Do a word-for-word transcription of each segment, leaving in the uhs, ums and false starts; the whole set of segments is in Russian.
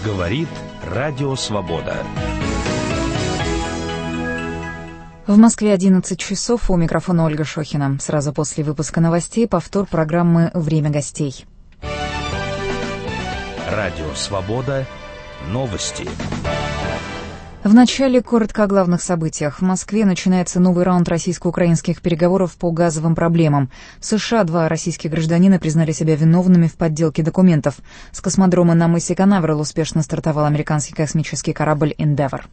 Говорит Радио Свобода. В Москве одиннадцать часов, у микрофона Ольга Шохина. Сразу после выпуска новостей повтор программы «Время гостей». Радио Свобода. Новости. В начале коротко о главных событиях. В Москве начинается новый раунд российско-украинских переговоров по газовым проблемам. В США два российских гражданина признали себя виновными в подделке документов. С космодрома на мысе Канаверал успешно стартовал американский космический корабль «Эндевор».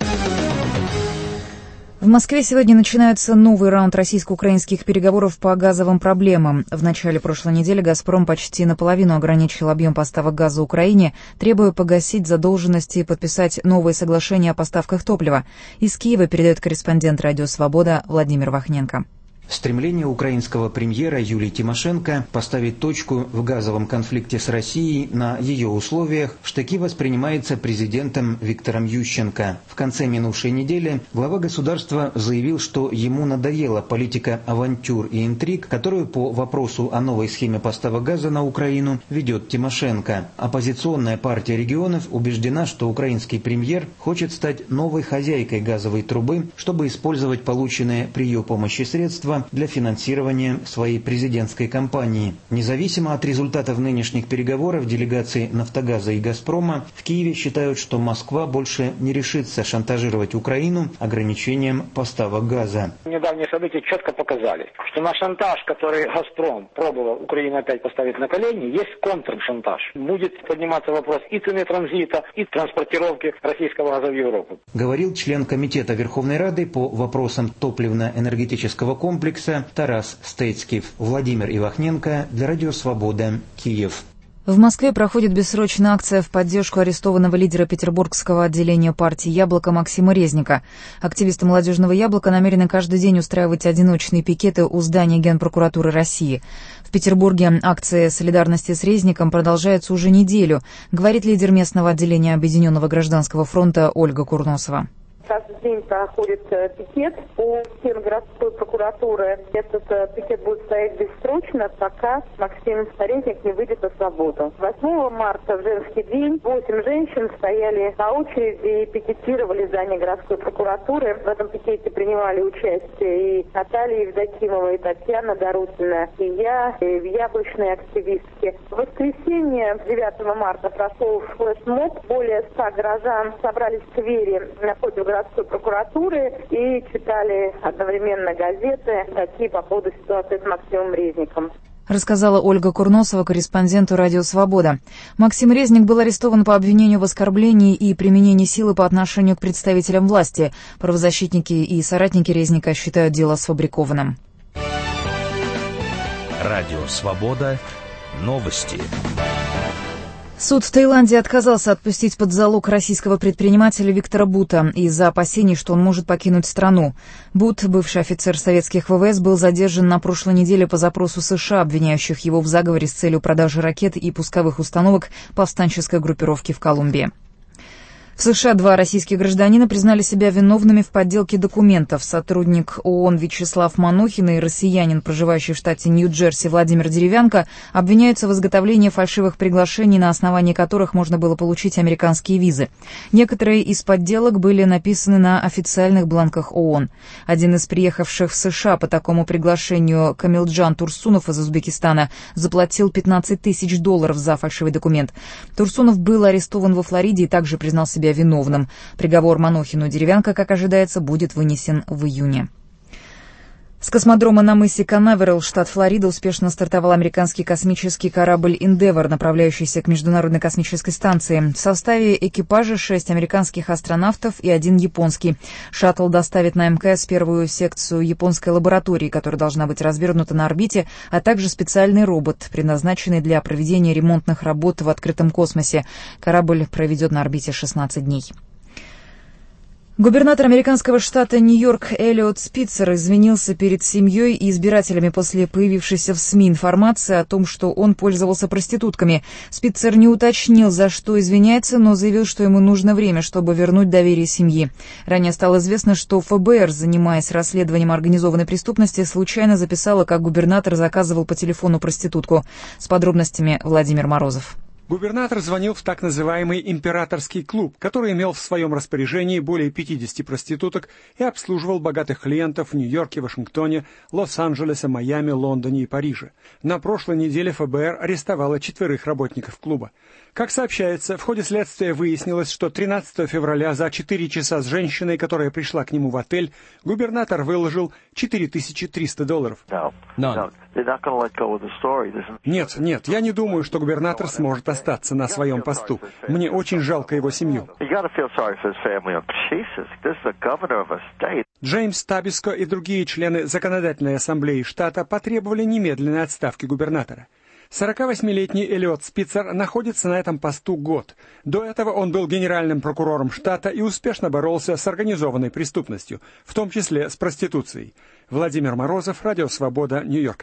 В Москве сегодня начинается новый раунд российско-украинских переговоров по газовым проблемам. В начале прошлой недели «Газпром» почти наполовину ограничил объем поставок газа Украине, требуя погасить задолженности и подписать новые соглашения о поставках топлива. Из Киева передает корреспондент «Радио Свобода» Владимир Вахненко. Стремление украинского премьера Юлии Тимошенко поставить точку в газовом конфликте с Россией на ее условиях в штыки воспринимается президентом Виктором Ющенко. В конце минувшей недели глава государства заявил, что ему надоела политика авантюр и интриг, которую по вопросу о новой схеме поставок газа на Украину ведет Тимошенко. Оппозиционная партия регионов убеждена, что украинский премьер хочет стать новой хозяйкой газовой трубы, чтобы использовать полученные при ее помощи средства для финансирования своей президентской кампании. Независимо от результатов нынешних переговоров делегации «Нафтогаза» и «Газпрома», в Киеве считают, что Москва больше не решится шантажировать Украину ограничением поставок газа. Недавние события четко показали, что на шантаж, который «Газпром» пробовал Украину опять поставить на колени, есть контршантаж. Будет подниматься вопрос и цены транзита, и транспортировки российского газа в Европу. Говорил член Комитета Верховной Рады по вопросам топливно-энергетического комплекса Тарас Стецкив. Владимир Ивахненко для Радио Свобода, Киев. В Москве проходит бессрочная акция в поддержку арестованного лидера петербургского отделения партии «Яблоко» Максима Резника. Активисты «Молодежного яблока» намерены каждый день устраивать одиночные пикеты у здания Генпрокуратуры России. В Петербурге акция солидарности с Резником продолжается уже неделю, говорит лидер местного отделения Объединенного гражданского фронта Ольга Курносова. Каждый день проходит пикет по стенам городской прокуратуры. Этот пикет будет стоять бессрочно, пока Максим Резник не выйдет на свободу. восьмого марта, в женский день, восемь женщин стояли на очереди и пикетировали здание городской прокуратуры. В этом пикете принимали участие и Наталья Евдокимова, и Татьяна Дорутина, и я, и яблочные активистки. В воскресенье, девятого марта, прошел флешмоб. Более ста горожан собрались в сквере напротив городской прокуратуры и читали одновременно газеты, такие по поводу ситуации с Максимом Резником. Рассказала Ольга Курносова, корреспонденту «Радио Свобода». Максим Резник был арестован по обвинению в оскорблении и применении силы по отношению к представителям власти. Правозащитники и соратники Резника считают дело сфабрикованным. Радио Свобода. Новости. Суд в Таиланде отказался отпустить под залог российского предпринимателя Виктора Бута из-за опасений, что он может покинуть страну. Бут, бывший офицер советских ВВС, был задержан на прошлой неделе по запросу США, обвиняющих его в заговоре с целью продажи ракет и пусковых установок повстанческой группировки в Колумбии. В США два российских гражданина признали себя виновными в подделке документов. Сотрудник ООН Вячеслав Манохин и россиянин, проживающий в штате Нью-Джерси Владимир Деревянко, обвиняются в изготовлении фальшивых приглашений, на основании которых можно было получить американские визы. Некоторые из подделок были написаны на официальных бланках ООН. Один из приехавших в США по такому приглашению, Камилджан Турсунов из Узбекистана, заплатил пятнадцать тысяч долларов за фальшивый документ. Турсунов был арестован во Флориде и также признал себя виновным. Приговор Манохину и Деревянко, как ожидается, будет вынесен в июне. С космодрома на мысе Канаверал, штат Флорида, успешно стартовал американский космический корабль «Эндевор», направляющийся к Международной космической станции. В составе экипажа шесть американских астронавтов и один японский. Шаттл доставит на МКС первую секцию японской лаборатории, которая должна быть развернута на орбите, а также специальный робот, предназначенный для проведения ремонтных работ в открытом космосе. Корабль проведет на орбите шестнадцать дней. Губернатор американского штата Нью-Йорк Элиот Спитцер извинился перед семьей и избирателями после появившейся в СМИ информации о том, что он пользовался проститутками. Спитцер не уточнил, за что извиняется, но заявил, что ему нужно время, чтобы вернуть доверие семьи. Ранее стало известно, что ФБР, занимаясь расследованием организованной преступности, случайно записала, как губернатор заказывал по телефону проститутку. С подробностями Владимир Морозов. Губернатор звонил в так называемый «императорский клуб», который имел в своем распоряжении более пятидесяти проституток и обслуживал богатых клиентов в Нью-Йорке, Вашингтоне, Лос-Анджелесе, Майами, Лондоне и Париже. На прошлой неделе эф бэ эр арестовало четверых работников клуба. Как сообщается, в ходе следствия выяснилось, что тринадцатого февраля за четыре часа с женщиной, которая пришла к нему в отель, губернатор выложил четыре тысячи триста долларов. No. Нет, нет, я не думаю, что губернатор сможет остаться на своем посту. Мне очень жалко его семью. Джеймс Табиско и другие члены Законодательной ассамблеи штата потребовали немедленной отставки губернатора. сорокавосьмилетний Эллиот Спицер находится на этом посту год. До этого он был генеральным прокурором штата и успешно боролся с организованной преступностью, в том числе с проституцией. Владимир Морозов, Радио Свобода, Нью-Йорк.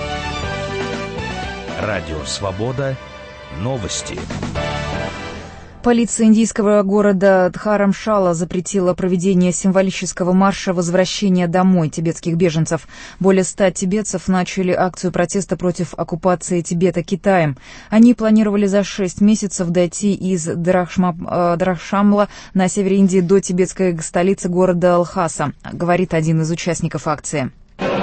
Радио Свобода. Новости. Полиция индийского города Дхарамшала запретила проведение символического марша возвращения домой тибетских беженцев. Более ста тибетцев начали акцию протеста против оккупации Тибета Китаем. Они планировали за шесть месяцев дойти из Драхшма, Драхшамла на севере Индии до тибетской столицы города Лхаса, говорит один из участников акции.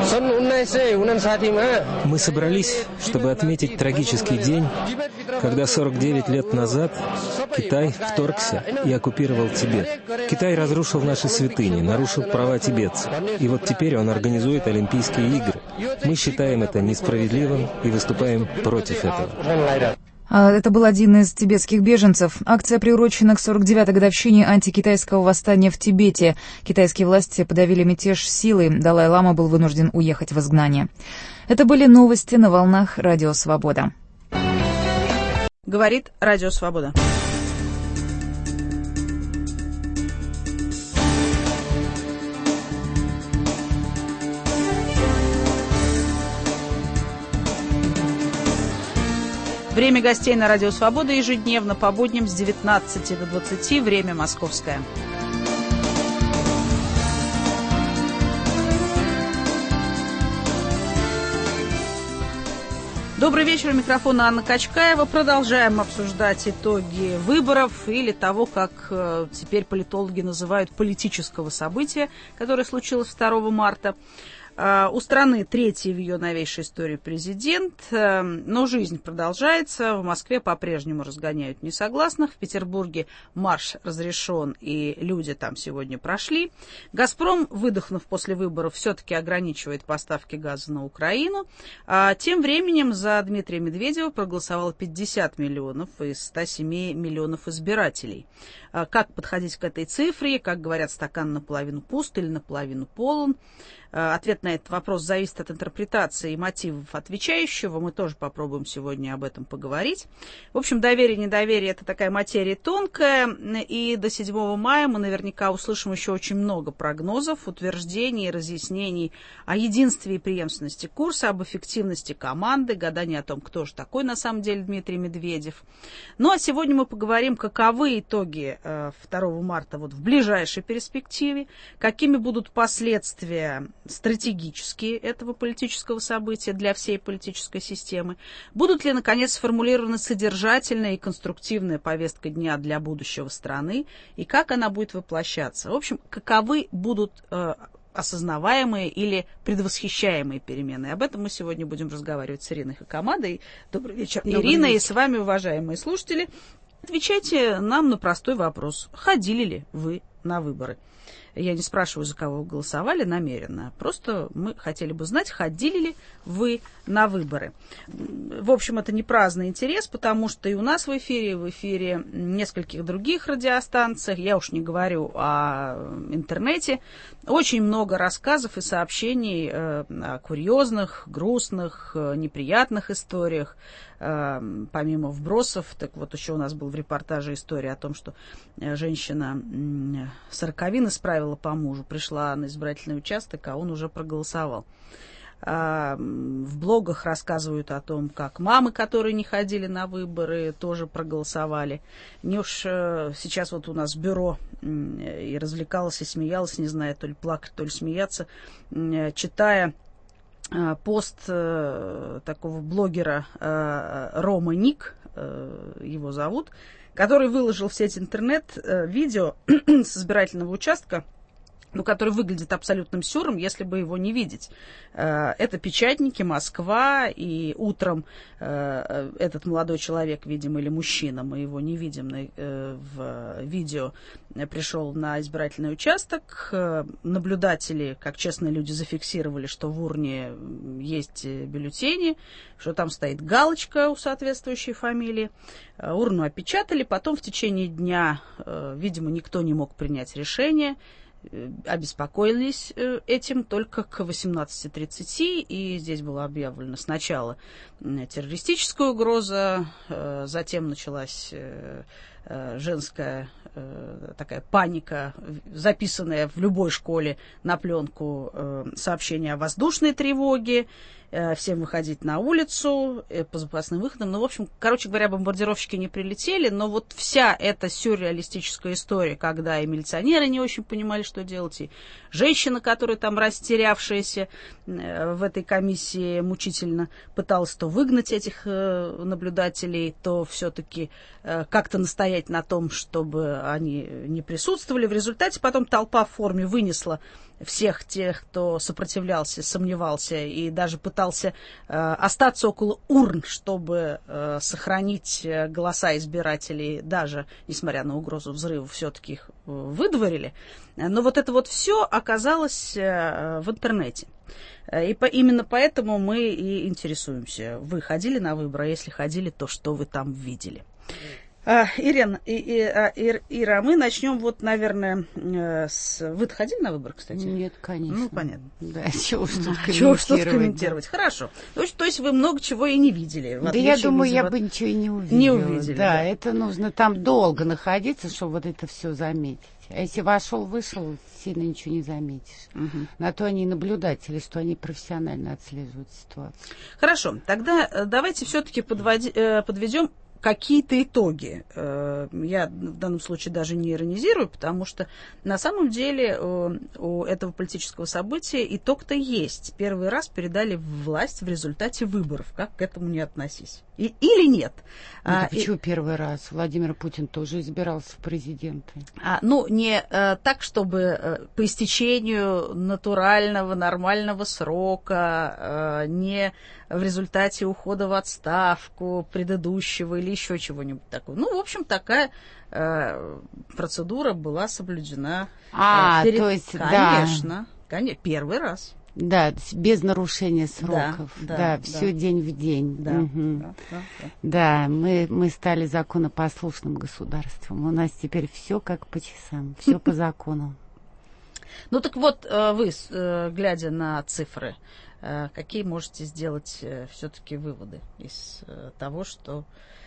Мы собрались, чтобы отметить трагический день, когда сорок девять лет назад Китай вторгся и оккупировал Тибет. Китай разрушил наши святыни, нарушил права тибетцев. И вот теперь он организует Олимпийские игры. Мы считаем это несправедливым и выступаем против этого. Это был один из тибетских беженцев. Акция приурочена к сорок девятой годовщине антикитайского восстания в Тибете. Китайские власти подавили мятеж силой. Далай-лама был вынужден уехать в изгнание. Это были новости на волнах Радио Свобода. Говорит Радио Свобода. Время гостей на Радио Свобода ежедневно по будням с девятнадцати до двадцати, время московское. Добрый вечер, у микрофона Анна Качкаева. Продолжаем обсуждать итоги выборов или того, как э, теперь политологи называют политического события, которое случилось второго марта. У страны третий в ее новейшей истории президент, но жизнь продолжается. В Москве по-прежнему разгоняют несогласных. В Петербурге марш разрешен, и люди там сегодня прошли. «Газпром», выдохнув после выборов, все-таки ограничивает поставки газа на Украину. А тем временем за Дмитрия Медведева проголосовало пятьдесят миллионов из ста семи миллионов избирателей. Как подходить к этой цифре? Как говорят, стакан наполовину пуст или наполовину полон? Ответ на этот вопрос зависит от интерпретации и мотивов отвечающего. Мы тоже попробуем сегодня об этом поговорить. В общем, доверие-недоверие – это такая материя тонкая. И до седьмого мая мы наверняка услышим еще очень много прогнозов, утверждений, разъяснений о единстве и преемственности курса, об эффективности команды, гадания о том, кто же такой на самом деле Дмитрий Медведев. Ну а сегодня мы поговорим, каковы итоги второго марта вот в ближайшей перспективе, какими будут последствия стратегические этого политического события для всей политической системы, будут ли, наконец, сформулированы содержательная и конструктивная повестка дня для будущего страны, и как она будет воплощаться. В общем, каковы будут э, осознаваемые или предвосхищаемые перемены. Об этом мы сегодня будем разговаривать с Ириной Хакамадой. Добрый вечер, Добрый Ирина, вечер. И с вами, уважаемые слушатели. Отвечайте нам на простой вопрос. Ходили ли вы на выборы? Я не спрашиваю, за кого вы голосовали намеренно. Просто мы хотели бы знать, ходили ли вы на выборы. В общем, это не праздный интерес, потому что и у нас в эфире, и в эфире нескольких других радиостанциях, я уж не говорю о интернете, очень много рассказов и сообщений о курьезных, грустных, неприятных историях. Помимо вбросов, так вот еще у нас был в репортаже история о том, что женщина сороковины справила по мужу, пришла на избирательный участок, а он уже проголосовал. В блогах рассказывают о том, как мамы, которые не ходили на выборы, тоже проголосовали. Не уж сейчас вот у нас бюро и развлекалась, и смеялась, не знаю, то ли плакать, то ли смеяться, читая пост такого блогера Рома Ник, его зовут, который выложил в сеть интернет видео с избирательного участка, ну, который выглядит абсолютным сюром, если бы его не видеть. Это Печатники, Москва, и утром этот молодой человек, видимо, или мужчина, мы его не видим в видео, пришел на избирательный участок. Наблюдатели, как честные люди, зафиксировали, что в урне есть бюллетени, что там стоит галочка у соответствующей фамилии. Урну опечатали, потом в течение дня, видимо, никто не мог принять решение. Обеспокоились этим только к восемнадцати тридцати, и здесь была объявлена сначала террористическая угроза, затем началась женская такая паника, записанная в любой школе на пленку, сообщение о воздушной тревоге, всем выходить на улицу по запасным выходам. Ну, в общем, короче говоря, бомбардировщики не прилетели, но вот вся эта сюрреалистическая история, когда и милиционеры не очень понимали, что делать, и женщина, которая там растерявшаяся в этой комиссии мучительно пыталась то выгнать этих наблюдателей, то все-таки как-то настоять на том, чтобы они не присутствовали. В результате потом толпа в форме вынесла всех тех, кто сопротивлялся, сомневался и даже пытался э, остаться около урн, чтобы э, сохранить голоса избирателей, даже несмотря на угрозу взрыва, все-таки их э, выдворили. Но вот это вот все оказалось э, в интернете. И по, именно поэтому мы и интересуемся. Вы ходили на выборы, а если ходили, то что вы там видели? А, Ирина, и, и, а, Ир, Ира, мы начнем вот, наверное, с... Вы ходили на выборы, кстати? Нет, конечно. Ну, понятно. Да, чего уж тут комментировать. Чего уж тут комментировать. Да. Хорошо. То есть, то есть вы много чего и не видели. Да я думаю, я бы ничего и не увидела. Не увидели. Да, да, это нужно там долго находиться, чтобы вот это все заметить. А если вошел, вышел, сильно ничего не заметишь. Угу. На то они и наблюдатели, что они профессионально отслеживают ситуацию. Хорошо. Тогда давайте все-таки подведем какие-то итоги. Я в данном случае даже не иронизирую, потому что на самом деле у этого политического события итог-то есть. Первый раз передали власть в результате выборов. Как к этому не относись? И, или нет? Это а, почему и, первый раз? Владимир Путин тоже избирался в президенты. А, ну, не а, так, чтобы а, по истечению натурального, нормального срока, а, не в результате ухода в отставку предыдущего или еще чего-нибудь такого. Ну, в общем, такая а, процедура была соблюдена. А, а перед... то есть, конечно, да. Конечно, первый раз. Да, без нарушения сроков. Да, да, да, да. все день в день. Да, угу. да, да, да. Да, мы, мы стали законопослушным государством. У нас теперь все как по часам, все по закону. Ну так вот, вы, глядя на цифры, какие можете сделать все-таки выводы из того, что...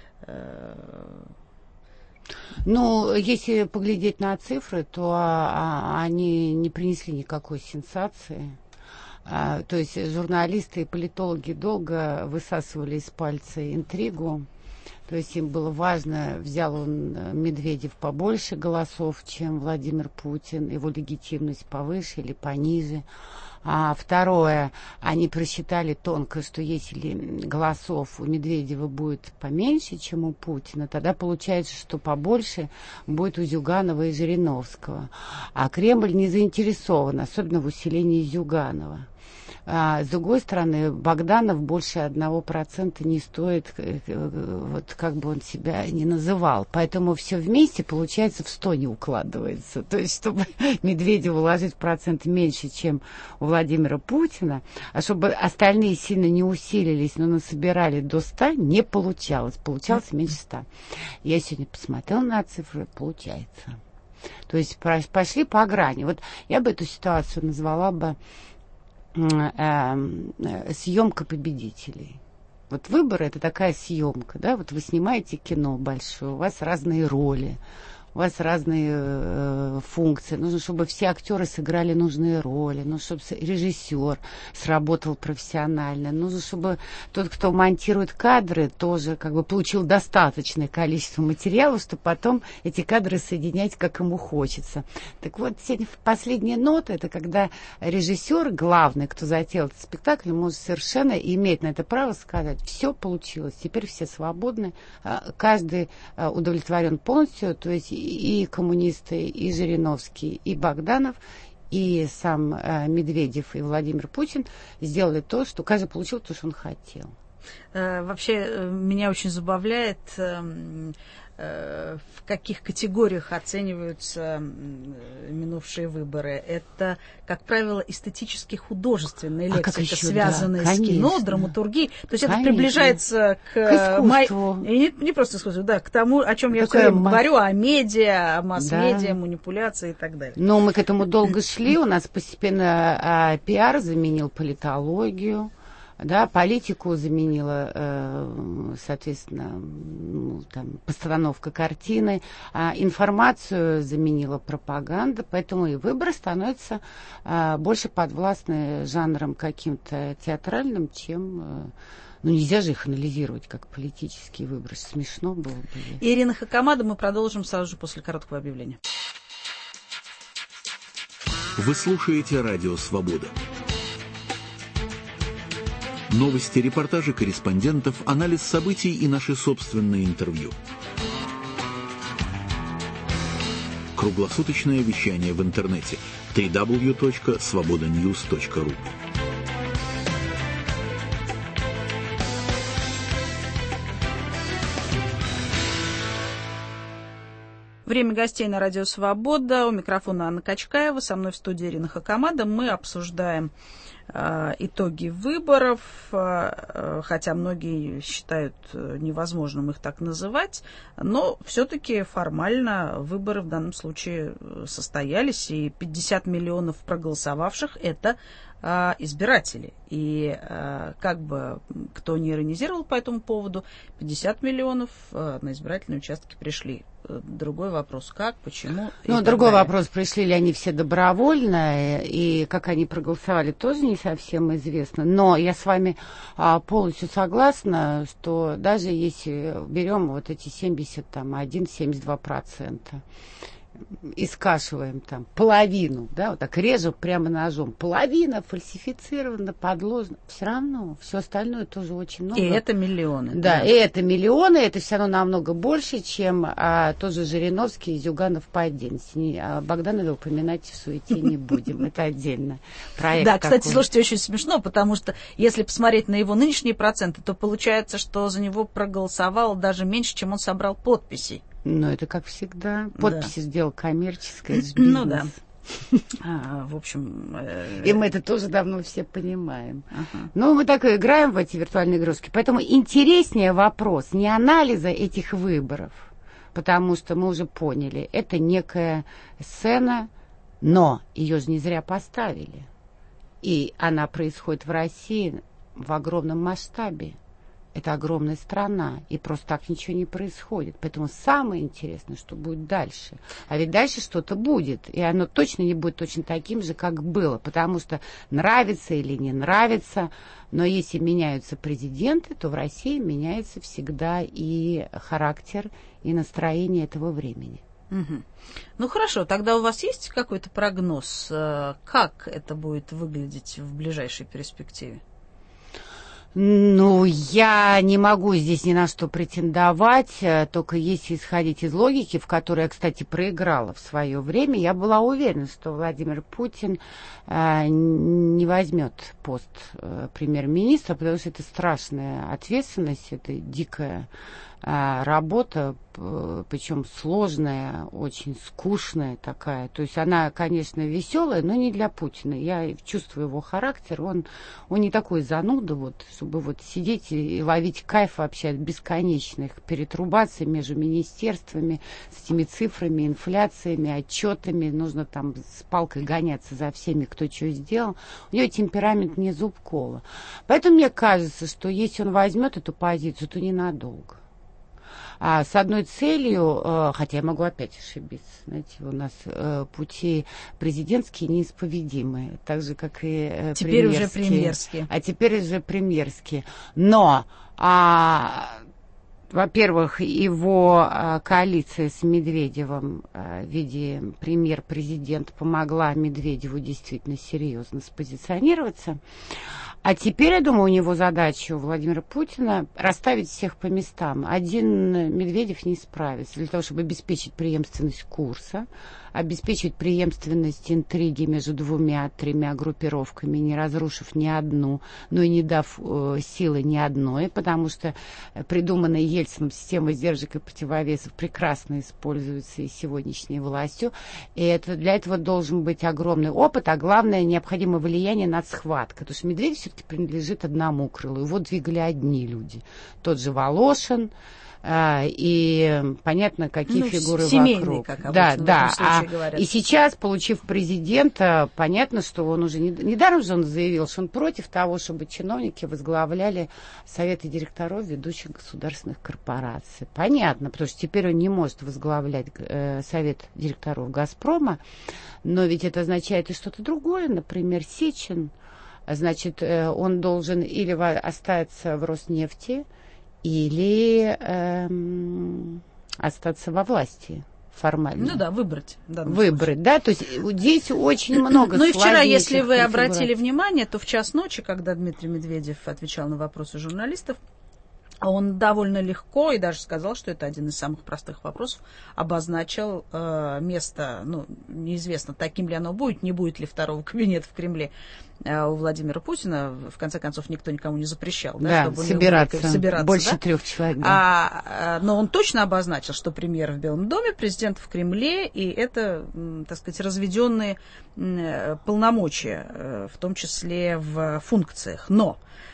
Ну, если поглядеть на цифры, то а, они не принесли никакой сенсации. А, то есть журналисты и политологи долго высасывали из пальца интригу. То есть им было важно, взял он Медведев побольше голосов, чем Владимир Путин, его легитимность повыше или пониже. А второе, они просчитали тонко, что если голосов у Медведева будет поменьше, чем у Путина, тогда получается, что побольше будет у Зюганова и Жириновского. А Кремль не заинтересован, особенно в усилении Зюганова. А, с другой стороны, Богданов больше одного процента не стоит, вот как бы он себя ни называл. Поэтому все вместе, получается, в сто не укладывается. То есть, чтобы Медведеву уложить процент меньше, чем у Владимира Путина, а чтобы остальные сильно не усилились, но насобирали до ста, не получалось. Получалось меньше ста. Я сегодня посмотрела на цифры, получается. То есть, пошли по грани. Вот я бы эту ситуацию назвала бы съемка победителей. Вот выборы — это такая съемка, да, вот вы снимаете кино большое, у вас разные роли, у вас разные э, функции, нужно, чтобы все актеры сыграли нужные роли, нужно, чтобы режиссер сработал профессионально, нужно, чтобы тот, кто монтирует кадры, тоже как бы получил достаточное количество материала, чтобы потом эти кадры соединять, как ему хочется. Так вот, последняя нота — это когда режиссер, главный, кто затеял этот спектакль, может совершенно иметь на это право сказать: все получилось, теперь все свободны, каждый удовлетворен полностью, то есть и коммунисты, и Жириновский, и Богданов, и сам э, Медведев, и Владимир Путин сделали то, что каждый получил то, что он хотел. Э, вообще, меня очень забавляет, э, э, в каких категориях оцениваются э, минувшие выборы. Это, как правило, эстетически-художественные лекции, а связанные да, с кино, драматургией. То есть конечно. Это приближается к, к искусству. Май... не, не просто искусству, да, к тому, о чем я Такое все время масс... говорю, о медиа, о масс-медиа, да. манипуляции и так далее. Но мы к этому долго шли, у нас постепенно а, пиар заменил политологию. Да, политику заменила, э, соответственно, ну, там, постановка картины, а информацию заменила пропаганда, поэтому и выборы становятся э, больше подвластны жанрам каким-то театральным, чем... Э, ну, нельзя же их анализировать как политический выбор, смешно было бы. Ирина Хакамада, мы продолжим сразу же после короткого объявления. Вы слушаете «Радио Свобода». Новости, репортажи корреспондентов, анализ событий и наши собственные интервью. Круглосуточное вещание в интернете дабл ю дабл ю дабл ю точка свобода ньюс точка ру. Время гостей на радио «Свобода». У микрофона Анна Качкаева. Со мной в студии Ирина Хакамада. Мы обсуждаем э, итоги выборов, э, хотя многие считают невозможным их так называть, но все-таки формально выборы в данном случае состоялись, и пятьдесят миллионов проголосовавших – это э, избиратели. И э, как бы кто ни иронизировал по этому поводу, пятьдесят миллионов э, на избирательные участки пришли. Другой вопрос, как, почему. Ну, другой вопрос, пришли ли они все добровольно, и как они проголосовали, тоже не совсем известно. Но я с вами а, полностью согласна, что даже если берем вот эти семьдесят один - семьдесят два процента, и скашиваем там половину, да, вот так режем прямо ножом, половина фальсифицирована, подложена, все равно, все остальное тоже очень много. И это миллионы. Да, да. И это миллионы, это все равно намного больше, чем а, тот же Жириновский и Зюганов по отдельности. А Богданова упоминать в суете не будем, это отдельно. Да, кстати, слушайте, очень смешно, потому что если посмотреть на его нынешние проценты, то получается, что за него проголосовало даже меньше, чем он собрал подписей. Ну, это как всегда. Подписи да. сделал коммерческое, это ну да. А, в общем... Э... И мы это тоже давно все понимаем. Ага. Но мы так и играем в эти виртуальные игрушки. Поэтому интереснее вопрос не анализа этих выборов, потому что мы уже поняли, это некая сцена, но ее же не зря поставили. И она происходит в России в огромном масштабе. Это огромная страна, и просто так ничего не происходит. Поэтому самое интересное, что будет дальше. А ведь дальше что-то будет, и оно точно не будет точно таким же, как было. Потому что нравится или не нравится, но если меняются президенты, то в России меняется всегда и характер, и настроение этого времени. Угу. Ну хорошо, тогда у вас есть какой-то прогноз, как это будет выглядеть в ближайшей перспективе? Ну, я не могу здесь ни на что претендовать, только если исходить из логики, в которой я, кстати, проиграла в свое время, я была уверена, что Владимир Путин э, не возьмет пост э, премьер-министра, потому что это страшная ответственность, это дикая э, работа, э, причем сложная, очень скучная такая. То есть она, конечно, веселая, но не для Путина. Я чувствую его характер, он, он не такой зануда, вот, чтобы вот сидеть и ловить кайф вообще от бесконечных перетрубаций между министерствами с этими цифрами, инфляциями, отчетами. Нужно там с палкой гоняться за всеми, кто что сделал. У него темперамент не Зубкова. Поэтому мне кажется, что если он возьмет эту позицию, то ненадолго. а, с одной целью, а, хотя я могу опять ошибиться, знаете, у нас а, пути президентские неисповедимые, так же, как и а, теперь премьерские. уже премьерские. А теперь уже премьерские. Но... А, во-первых, его а, коалиция с Медведевым а, в виде премьер-президента помогла Медведеву действительно серьезно спозиционироваться. А теперь, я думаю, у него задача, у Владимира Путина, расставить всех по местам. Один Медведев не справится. Для того, чтобы обеспечить преемственность курса, обеспечить преемственность интриги между двумя-тремя группировками, не разрушив ни одну, но и не дав э, силы ни одной, потому что придуманная Ельцином система сдержек и противовесов прекрасно используется и сегодняшней властью. И это, для этого должен быть огромный опыт, а главное, необходимое влияние над схваткой. Потому что Медведев все-таки принадлежит одному крылу. Его двигали одни люди. Тот же Волошин, А, и понятно, какие ну, фигуры семейный, вокруг. Как да, да. А, говорят. И сейчас, получив президента, понятно, что он уже не, недаром же он заявил, что он против того, чтобы чиновники возглавляли советы директоров ведущих государственных корпораций. Понятно, потому что теперь он не может возглавлять э, совет директоров «Газпрома», но ведь это означает и что-то другое, например, Сечин. Значит, э, он должен или остаться в Роснефти, или эм, остаться во власти формально. Ну да, выбрать. Выбрать, случае. Да, то есть здесь очень много. Ну и вчера, если вы обратили внимание, то в час ночи, когда Дмитрий Медведев отвечал на вопросы журналистов, он довольно легко, и даже сказал, что это один из самых простых вопросов, обозначил э, место, ну, неизвестно, таким ли оно будет, не будет ли второго кабинета в Кремле э, у Владимира Путина. В конце концов, никто никому не запрещал, да, да, чтобы собираться, у него собираться. Больше да? трех человек. Да. А, а, но он точно обозначил, что премьер в Белом доме, президент в Кремле, и это, так сказать, разведенные полномочия, в том числе в функциях. Но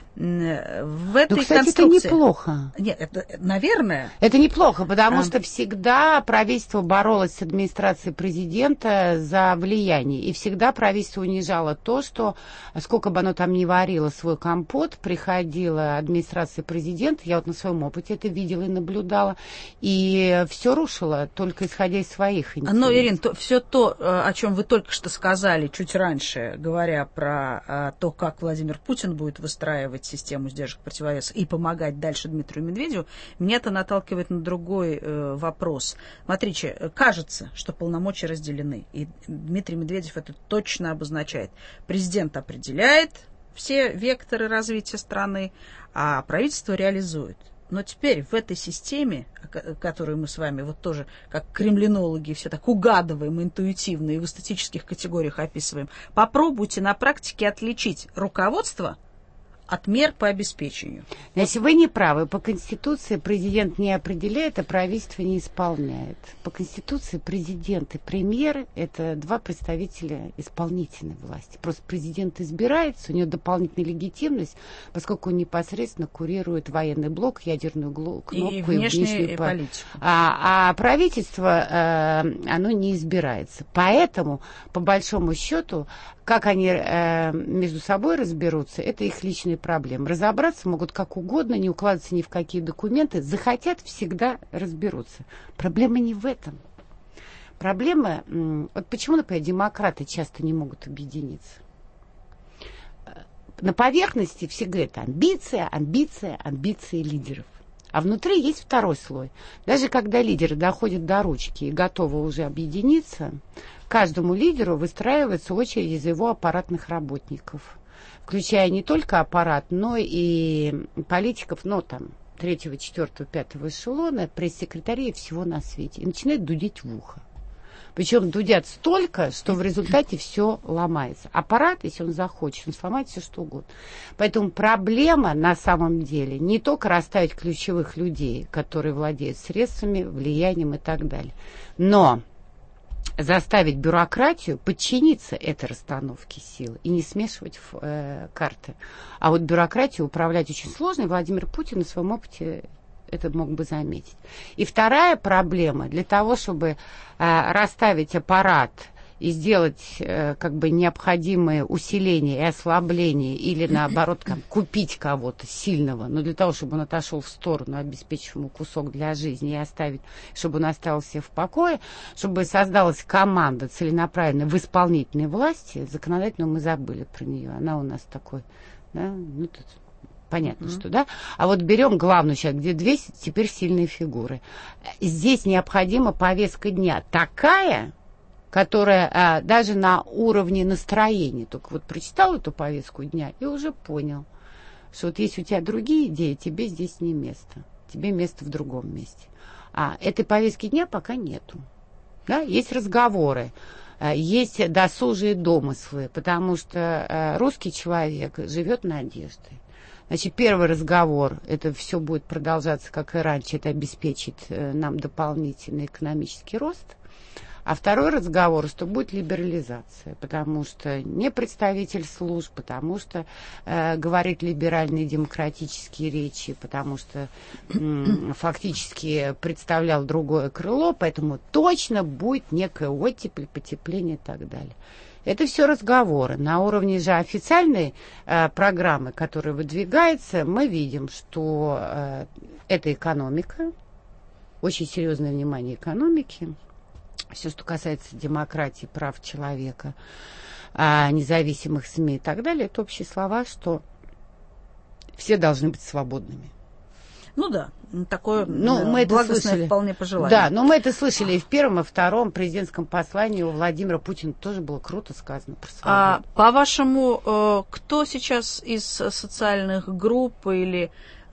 в этой ну, кстати, конструкции... это неплохо. Нет, это, наверное... Это неплохо, потому а... что всегда правительство боролось с администрацией президента за влияние. И всегда правительство унижало то, что, сколько бы оно там ни варило свой компот, приходила администрация президента, я вот на своем опыте это видела и наблюдала, и все рушило, только исходя из своих интересов. Но, Ирин, то, все то, о чем вы только что сказали чуть раньше, говоря про то, как Владимир Путин будет выстраивать систему сдержек противовесов и помогать дальше Дмитрию Медведеву, меня это наталкивает на другой э, вопрос. Смотрите, кажется, что полномочия разделены, и Дмитрий Медведев это точно обозначает. Президент определяет все векторы развития страны, а правительство реализует. Но теперь в этой системе, которую мы с вами вот тоже как кремлинологи все так угадываем интуитивно и в эстетических категориях описываем, попробуйте на практике отличить руководство от мер по обеспечению. Если вы не правы, по Конституции президент не определяет, а правительство не исполняет. По Конституции президент и премьер – это два представителя исполнительной власти. Просто президент избирается, у него дополнительная легитимность, поскольку он непосредственно курирует военный блок, ядерную кнопку и, и внешнюю и политику. А, а правительство, э, оно не избирается. Поэтому, по большому счету, как они э, между собой разберутся, это их личные проблемы. Разобраться могут как угодно, не укладываться ни в какие документы. Захотят, всегда разберутся. Проблема не в этом. Проблема... Вот почему, например, демократы часто не могут объединиться. На поверхности все говорят амбиция, амбиция, амбиции лидеров. А внутри есть второй слой. Даже когда лидеры доходят до ручки и готовы уже объединиться, каждому лидеру выстраивается очередь из его аппаратных работников, включая не только аппарат, но и политиков, ну, там, третьего, четвертого, пятого эшелона, пресс-секретарей всего на свете. И начинает дудеть в ухо. Причем дудят столько, что в результате все ломается. Аппарат, если он захочет, он сломает все что угодно. Поэтому проблема на самом деле не только расставить ключевых людей, которые владеют средствами, влиянием и так далее, но заставить бюрократию подчиниться этой расстановке сил и не смешивать э, карты. А вот бюрократию управлять очень сложно, и Владимир Путин на своем опыте это мог бы заметить. И вторая проблема, для того, чтобы э, расставить аппарат и сделать э, как бы необходимые усиления и ослабления, или наоборот там, купить кого-то сильного, но для того, чтобы он отошел в сторону, обеспечив ему кусок для жизни и оставить, чтобы он остался в покое, чтобы создалась команда целенаправленная в исполнительной власти, законодательно мы забыли про нее, она у нас такой, да, ну тут понятно, mm-hmm. что, да, а вот берем главную сейчас, где две теперь сильные фигуры, здесь необходима повестка дня такая, которая а, даже на уровне настроения, только вот прочитал эту повестку дня и уже понял, что вот если у тебя другие идеи, тебе здесь не место, тебе место в другом месте. А этой повестки дня пока нету. Да? Есть разговоры, есть досужие домыслы, потому что русский человек живет надеждой. Значит, первый разговор, это все будет продолжаться, как и раньше, это обеспечит нам дополнительный экономический рост. А второй разговор, что будет либерализация, потому что не представитель служб, потому что э, говорит либеральные демократические речи, потому что м, фактически представлял другое крыло, поэтому точно будет некая оттепель, потепление и так далее. Это все разговоры. На уровне же официальной э, программы, которая выдвигается, мы видим, что э, это экономика, очень серьезное внимание экономики. Все, что касается демократии, прав человека, независимых СМИ и так далее, это общие слова, что все должны быть свободными. Ну да, такое ну, мы это слышали. Вполне пожелание. Да, но мы это слышали и в первом, и в втором президентском послании у Владимира Путина тоже было круто сказано про свободу. А по-вашему, кто сейчас из социальных групп или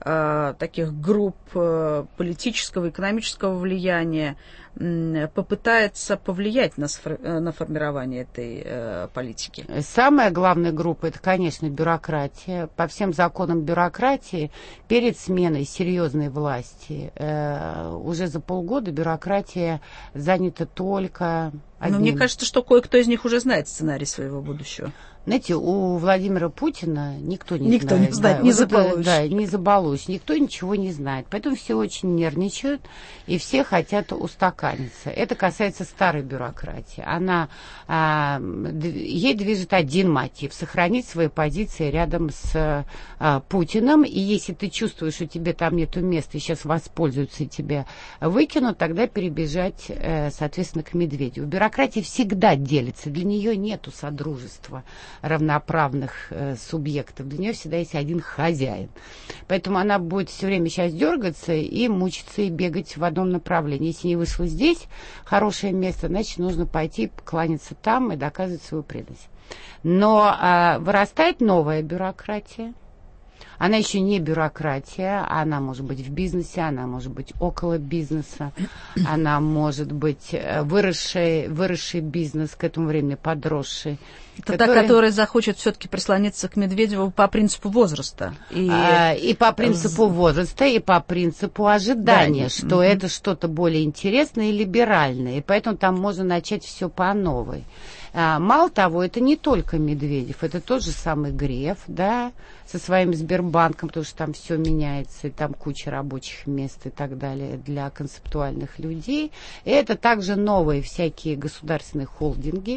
таких групп политического, экономического влияния попытается повлиять на, на формирование этой э, политики? Самая главная группа, это, конечно, бюрократия. По всем законам бюрократии перед сменой серьезной власти э, уже за полгода бюрократия занята только одним. Но мне кажется, что кое-кто из них уже знает сценарий своего будущего. Знаете, у Владимира Путина никто не никто знает. Никто не знает, да, не вот забалуешь. Это, да, не забалуешь. Никто ничего не знает. Поэтому все очень нервничают, и все хотят устаканиться. Это касается старой бюрократии. Она, а, ей движет один мотив – сохранить свои позиции рядом с а, Путиным. И если ты чувствуешь, что тебе там нету места, и сейчас воспользуются и тебя выкинут, тогда перебежать, соответственно, к Медведеву. Бюрократия всегда делится. Для нее нету содружества равноправных э, субъектов. Для нее всегда есть один хозяин. Поэтому она будет все время сейчас дергаться и мучиться, и бегать в одном направлении. Если не вышло здесь хорошее место, значит, нужно пойти кланяться там и доказывать свою преданность. Но э, вырастает новая бюрократия. Она еще не бюрократия, она может быть в бизнесе, она может быть около бизнеса, она может быть выросший, выросший бизнес, к этому времени подросший. Это который... та, которая захочет все-таки прислониться к Медведеву по принципу возраста. И, а, и по принципу возраста, и по принципу ожидания, да, что mm-hmm. это что-то более интересное и либеральное, и поэтому там можно начать все по новой. Мало того, это не только Медведев, это тот же самый Греф, да, со своим Сбербанком, потому что там все меняется, и там куча рабочих мест и так далее для концептуальных людей. И это также новые всякие государственные холдинги,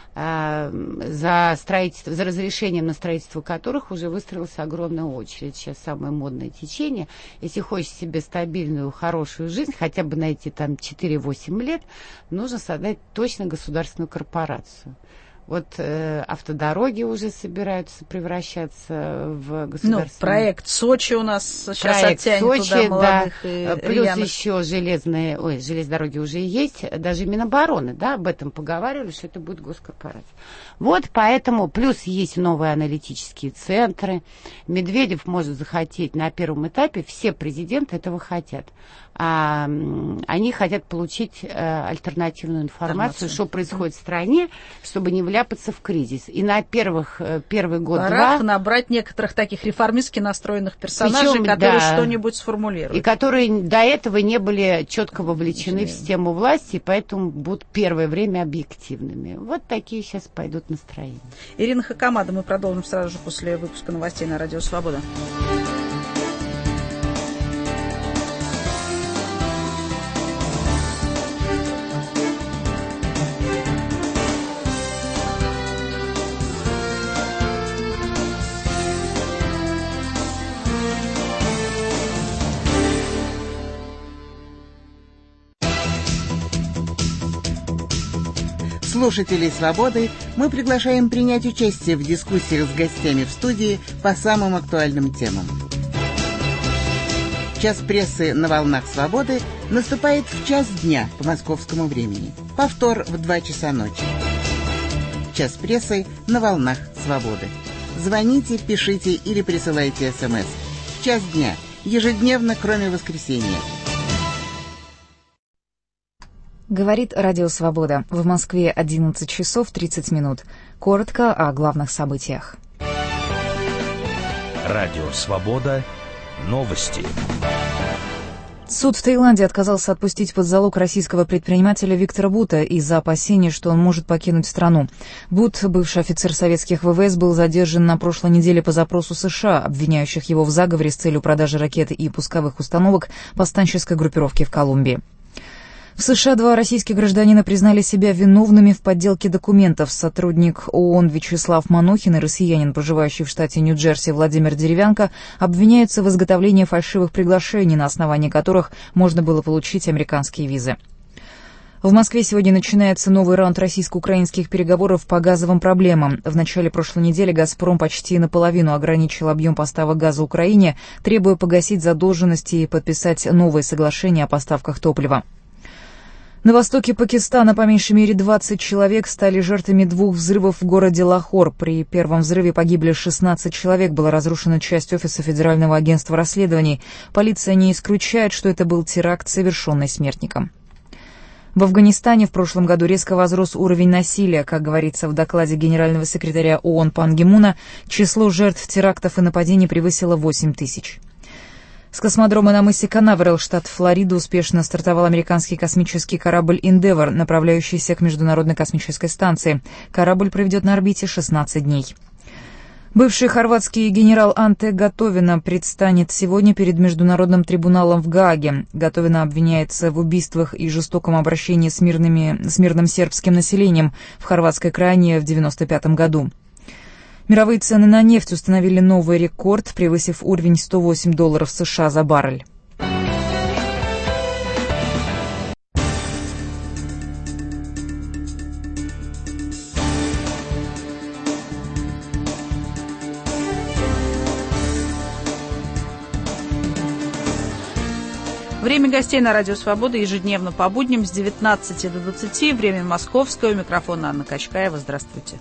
за строительство, за разрешением на строительство которых уже выстроилась огромная очередь. Сейчас самое модное течение. Если хочешь себе стабильную, хорошую жизнь, хотя бы на эти там четыре-восемь лет, нужно создать точно государственную корпорацию. Вот э, автодороги уже собираются превращаться в государственные... Ну, проект Сочи у нас сейчас проект оттянет Сочи, туда молодых да. и Плюс рьяных. еще железные... Ой, железные дороги уже есть. Даже Минобороны, да, об этом поговаривали, что это будет госкорпорация. Вот поэтому... Плюс есть новые аналитические центры. Медведев может захотеть на первом этапе, все президенты этого хотят. А, они хотят получить а, альтернативную информацию, что происходит в стране, чтобы не вляпаться в кризис. И на первых, первый год-два... Пора набрать некоторых таких реформистски настроенных персонажей, Причем, которые да, что-нибудь сформулируют. И которые до этого не были четко вовлечены Точнее. в систему власти, и поэтому будут первое время объективными. Вот такие сейчас пойдут настроения. Ирина Хакамада, мы продолжим сразу же после выпуска новостей на Радио Свобода. Слушателей «Свободы» мы приглашаем принять участие в дискуссиях с гостями в студии по самым актуальным темам. Час прессы на волнах «Свободы» наступает в час дня по московскому времени. Повтор в два часа ночи. Час прессы на волнах «Свободы». Звоните, пишите или присылайте смс. В час дня, ежедневно, кроме воскресенья. Говорит Радио Свобода. В Москве одиннадцать часов тридцать минут. Коротко о главных событиях. Радио Свобода. Новости. Суд в Таиланде отказался отпустить под залог российского предпринимателя Виктора Бута из-за опасений, что он может покинуть страну. Бут, бывший офицер советских ВВС, был задержан на прошлой неделе по запросу США, обвиняющих его в заговоре с целью продажи ракет и пусковых установок повстанческой группировки в Колумбии. В США два российских гражданина признали себя виновными в подделке документов. Сотрудник ООН Вячеслав Манохин и россиянин, проживающий в штате Нью-Джерси Владимир Деревянко, обвиняются в изготовлении фальшивых приглашений, на основании которых можно было получить американские визы. В Москве сегодня начинается новый раунд российско-украинских переговоров по газовым проблемам. В начале прошлой недели «Газпром» почти наполовину ограничил объем поставок газа Украине, требуя погасить задолженности и подписать новые соглашения о поставках топлива. На востоке Пакистана по меньшей мере двадцать человек стали жертвами двух взрывов в городе Лахор. При первом взрыве погибли шестнадцать человек, была разрушена часть офиса Федерального агентства расследований. Полиция не исключает, что это был теракт, совершенный смертником. В Афганистане в прошлом году резко возрос уровень насилия. Как говорится в докладе генерального секретаря ООН Пан Ги Муна, число жертв терактов и нападений превысило восемь тысяч. С космодрома на мысе Канаверал, штат Флорида, успешно стартовал американский космический корабль «Эндевор», направляющийся к Международной космической станции. Корабль проведет на орбите шестнадцать дней. Бывший хорватский генерал Анте Готовина предстанет сегодня перед Международным трибуналом в Гааге. Готовина обвиняется в убийствах и жестоком обращении с, мирными, с мирным сербским населением в хорватской крайне в девяносто пятом году. Мировые цены на нефть установили новый рекорд, превысив уровень сто восемь долларов США за баррель. Время гостей на Радио Свобода ежедневно по будням с девятнадцати до двадцати. Время московское. У микрофона Анна Качкаева. Здравствуйте.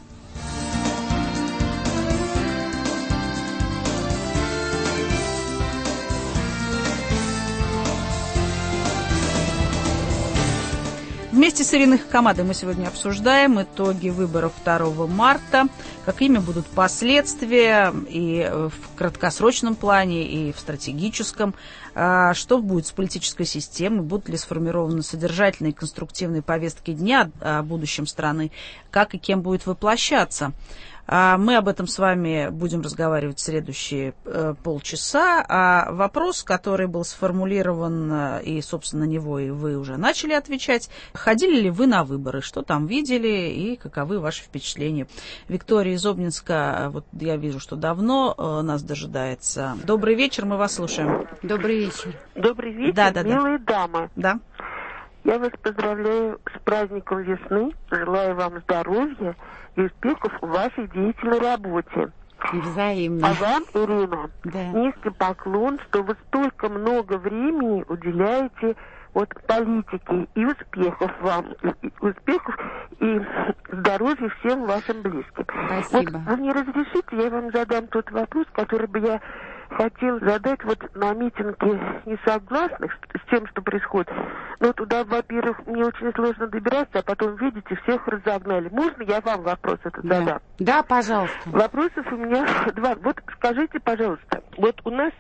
Вместе с Ириной Хакамадой мы сегодня обсуждаем итоги выборов второго марта, какими будут последствия и в краткосрочном плане, и в стратегическом, что будет с политической системой, будут ли сформированы содержательные и конструктивные повестки дня о будущем страны, как и кем будет воплощаться. Мы об этом с вами будем разговаривать в следующие э, полчаса. А вопрос, который был сформулирован, э, и, собственно, на него и вы уже начали отвечать. Ходили ли вы на выборы? Что там видели и каковы ваши впечатления? Виктория из Обнинска, вот я вижу, что давно э, нас дожидается. Добрый вечер, мы вас слушаем. Добрый вечер. Добрый вечер, да, да, милые да. дамы. Да. Я вас поздравляю с праздником весны, желаю вам здоровья и успехов в вашей деятельной работе. Взаимно. А вам, Ирина, да. низкий поклон, что вы столько много времени уделяете вот политике, и успехов вам, и успехов и здоровья всем вашим близким. Спасибо. Вот вы мне разрешите, я вам задам тот вопрос, который бы я хотел задать вот на митинге несогласных с тем, что происходит. Но туда, во-первых, мне очень сложно добираться, а потом, видите, всех разогнали. Можно я вам вопрос этот да. задам? Да, пожалуйста. Вопросов у меня два. Вот скажите, пожалуйста, вот у нас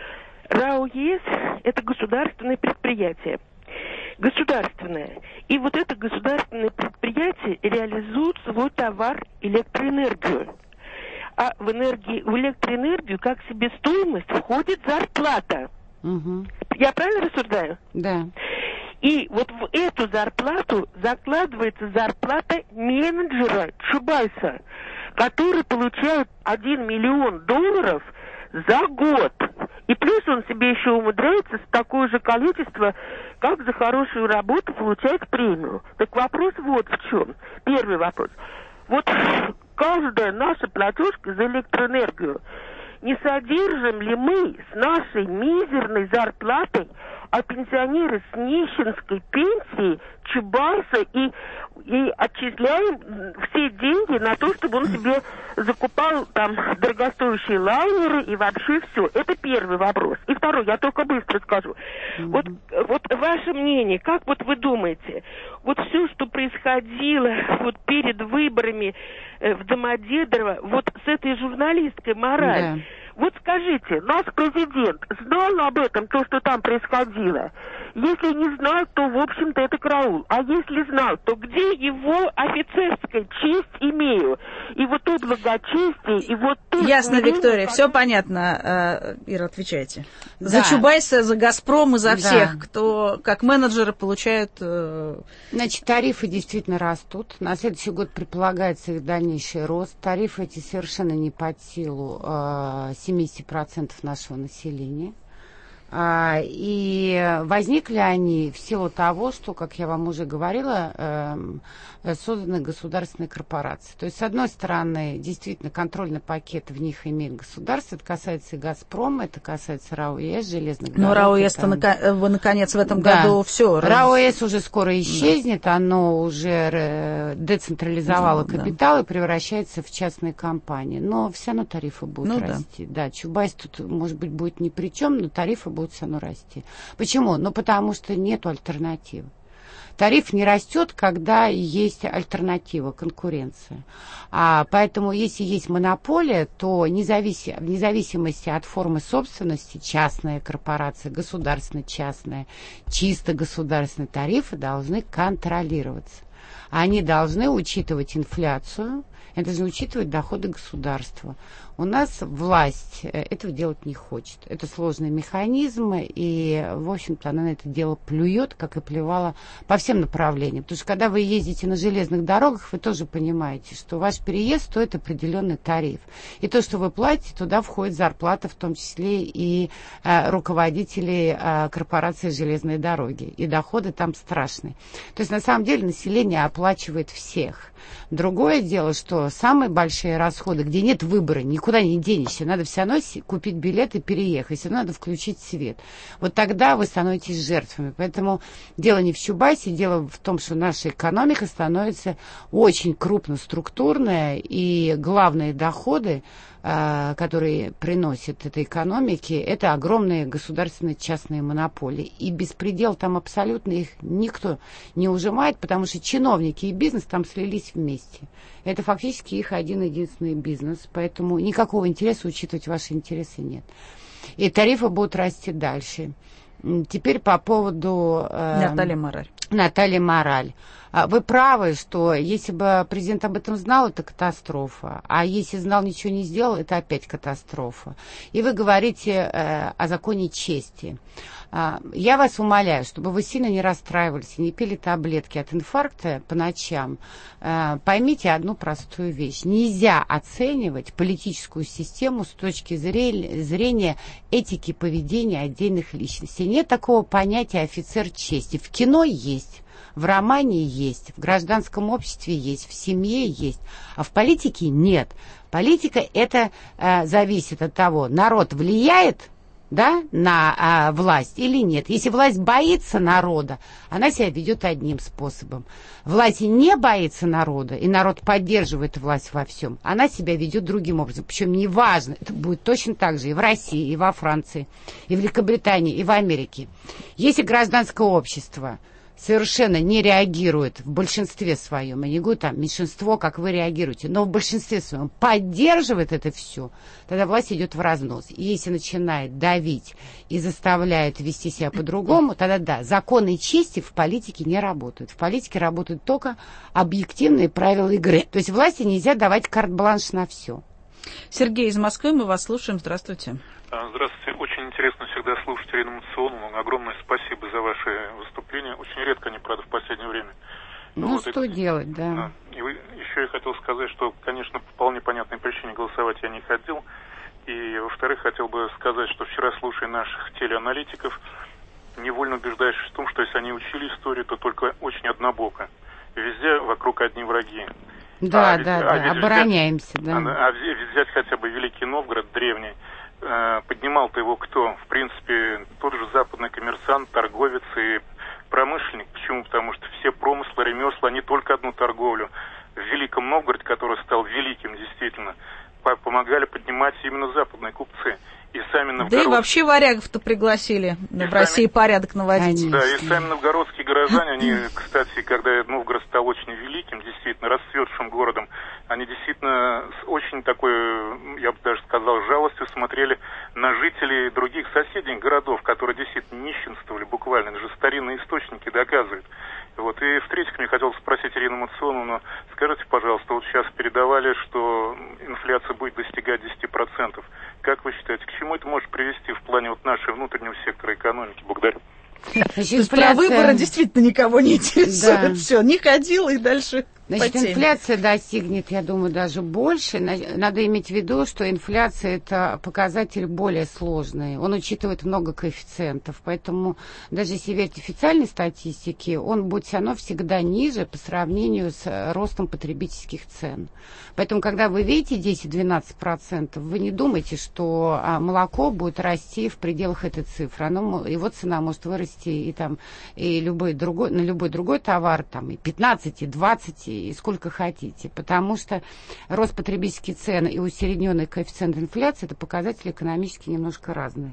РАО ЕС – это государственное предприятие. Государственное. И вот это государственное предприятие реализует свой товар электроэнергию. А в, энергии, в электроэнергию как себестоимость входит зарплата. Угу. Я правильно рассуждаю? Да. И вот в эту зарплату закладывается зарплата менеджера Чубайса, который получает один миллион долларов за год. И плюс он себе еще умудряется с такое же количество, как за хорошую работу получать премию. Так вопрос вот в чем. Первый вопрос. Вот каждая наша платежка за электроэнергию, не содержим ли мы с нашей мизерной зарплатой, а пенсионеры с нищенской пенсией Чубайса и, и отчисляем все деньги на то, чтобы он себе закупал там дорогостоящие лайнеры и вообще все. Это первый вопрос. И второй, я только быстро скажу. Mm-hmm. Вот, вот ваше мнение, как вот вы думаете, вот все, что происходило вот перед выборами э, в Домодедово, вот с этой журналисткой мораль, yeah. Вот скажите, наш президент знал об этом, то, что там происходило? Если не знал, то, в общем-то, это караул. А если знал, то где его офицерская честь имею? И вот то благочестие, и вот то... Ясно, смирение, Виктория, все понятно. Ира, отвечайте. Да. За Чубайса, за «Газпром» и за всех, да. Кто как менеджеры получают... Значит, тарифы действительно растут. На следующий год предполагается их дальнейший рост. Тарифы эти совершенно не под силу семьдесят процентов нашего населения. И возникли они в силу того, что, как я вам уже говорила, созданы государственные корпорации. То есть, с одной стороны, действительно, контрольный пакет в них имеет государство. Это касается и «Газпрома», это касается РАО-ЕС, железных дорог. Но РАО-ЕС-то, это... наконец, в этом да. году все. РАО-ЕС уже скоро исчезнет, да. Оно уже децентрализовало да, капитал да. и превращается в частные компании. Но все равно тарифы будут ну, расти. Да. Да, Чубайс тут, может быть, будет ни при чем, но тарифы будут все равно расти. Почему? Ну, потому что нет альтернативы. Тариф не растет, когда есть альтернатива, конкуренция. А, поэтому, если есть монополия, то независимо, в независимости от формы собственности, частная корпорация, государственно-частная, чисто государственные тарифы должны контролироваться. Они должны учитывать инфляцию, это должны учитывать доходы государства. У нас власть этого делать не хочет. Это сложные механизмы, и, в общем-то, она на это дело плюет, как и плевала по всем направлениям. Потому что, когда вы ездите на железных дорогах, вы тоже понимаете, что ваш переезд стоит определенный тариф. И то, что вы платите, туда входит зарплата, в том числе и э, руководителей э, корпорации железной дороги. И доходы там страшные. То есть, на самом деле, население оплачивает всех. Другое дело, что самые большие расходы, где нет выбора, никуда не денешься, надо все равно купить билет и переехать, все равно надо включить свет. Вот тогда вы становитесь жертвами. Поэтому дело не в Чубайсе, дело в том, что наша экономика становится очень крупноструктурная, и главные доходы, которые приносят этой экономике, это огромные государственные частные монополии. И беспредел там абсолютно их никто не ужимает, потому что чиновники и бизнес там слились вместе. Это фактически их один-единственный бизнес, поэтому никакого интереса учитывать ваши интересы нет. И тарифы будут расти дальше. Теперь по поводу... Э, Наталья Мораль. Наталья Мораль. Вы правы, что если бы президент об этом знал, это катастрофа. А если знал, ничего не сделал, это опять катастрофа. И вы говорите э, о законе чести. А, я вас умоляю, чтобы вы сильно не расстраивались и не пили таблетки от инфаркта по ночам. Э, поймите одну простую вещь. Нельзя оценивать политическую систему с точки зрения, зрения этики поведения отдельных личностей. Нет такого понятия офицер чести. В кино есть. В романе есть, в гражданском обществе есть, в семье есть, а в политике нет. Политика это э, зависит от того, народ влияет, да, на э, власть или нет. Если власть боится народа, она себя ведет одним способом. Власть не боится народа, и народ поддерживает власть во всем, она себя ведет другим образом. Причем неважно, это будет точно так же и в России, и во Франции, и в Великобритании, и в Америке. Если гражданское общество совершенно не реагирует в большинстве своем, я не говорю там меньшинство, как вы реагируете, но в большинстве своем поддерживает это все, тогда власть идет в разнос. И если начинает давить и заставляет вести себя по-другому, тогда да, законы чести в политике не работают. В политике работают только объективные правила игры. То есть власти нельзя давать карт-бланш на все. Сергей из Москвы, мы вас слушаем. Здравствуйте. Здравствуйте. Очень интересно всегда слушать Ирину Мационову. Огромное спасибо за ваши выступления. Очень редко они, правда, в последнее время. Ну, вот что это... делать, да. да. И вы... еще я хотел сказать, что, конечно, по вполне понятной причине голосовать я не хотел. И, во-вторых, хотел бы сказать, что вчера, слушая наших телеаналитиков, невольно убеждаешься в том, что если они учили историю, то только очень однобоко. Везде вокруг одни враги. Да, а, да, а, да, а, обороняемся, взять, да. А взять хотя бы Великий Новгород древний, э, поднимал-то его кто? В принципе, тот же западный коммерсант, торговец и промышленник. Почему? Потому что все промыслы, ремесла, не только одну торговлю. В Великом Новгороде, который стал великим действительно, помогали поднимать именно западные купцы. И сами новгородцы... Да и вообще варягов-то пригласили в сами... России порядок наводить. Да, и сами новгородские горожане, они, кстати, когда Новгород стал очень великим, действительно расцветшим городом, они действительно с очень такой, я бы даже сказал, жалостью смотрели на жителей других соседних городов, которые действительно нищенствовали буквально, даже старинные источники доказывают. Вот, и в-третьих, мне хотелось спросить Ирину Мационовну, скажите, пожалуйста, вот сейчас передавали, что инфляция будет достигать десять процентов. Как вы считаете, к чему это может привести в плане вот нашего внутреннего сектора экономики? Благодарю. Значит, То есть инфляция... про выборы действительно никого не интересует. Да. Все, не ходила и дальше. Значит, инфляция достигнет, я думаю, даже больше. Надо иметь в виду, что инфляция – это показатель более сложный. Он учитывает много коэффициентов. Поэтому даже если верить официальной статистике, он будет все равно всегда ниже по сравнению с ростом потребительских цен. Поэтому, когда вы видите десять-двенадцать процентов, вы не думайте, что молоко будет расти в пределах этой цифры. Оно, его цена может вырасти и, там, и любой другой, на любой другой товар, там, и пятнадцать, и двадцать, и сколько хотите, потому что рост потребительских цен и усредненный коэффициент инфляции – это показатели экономически немножко разные.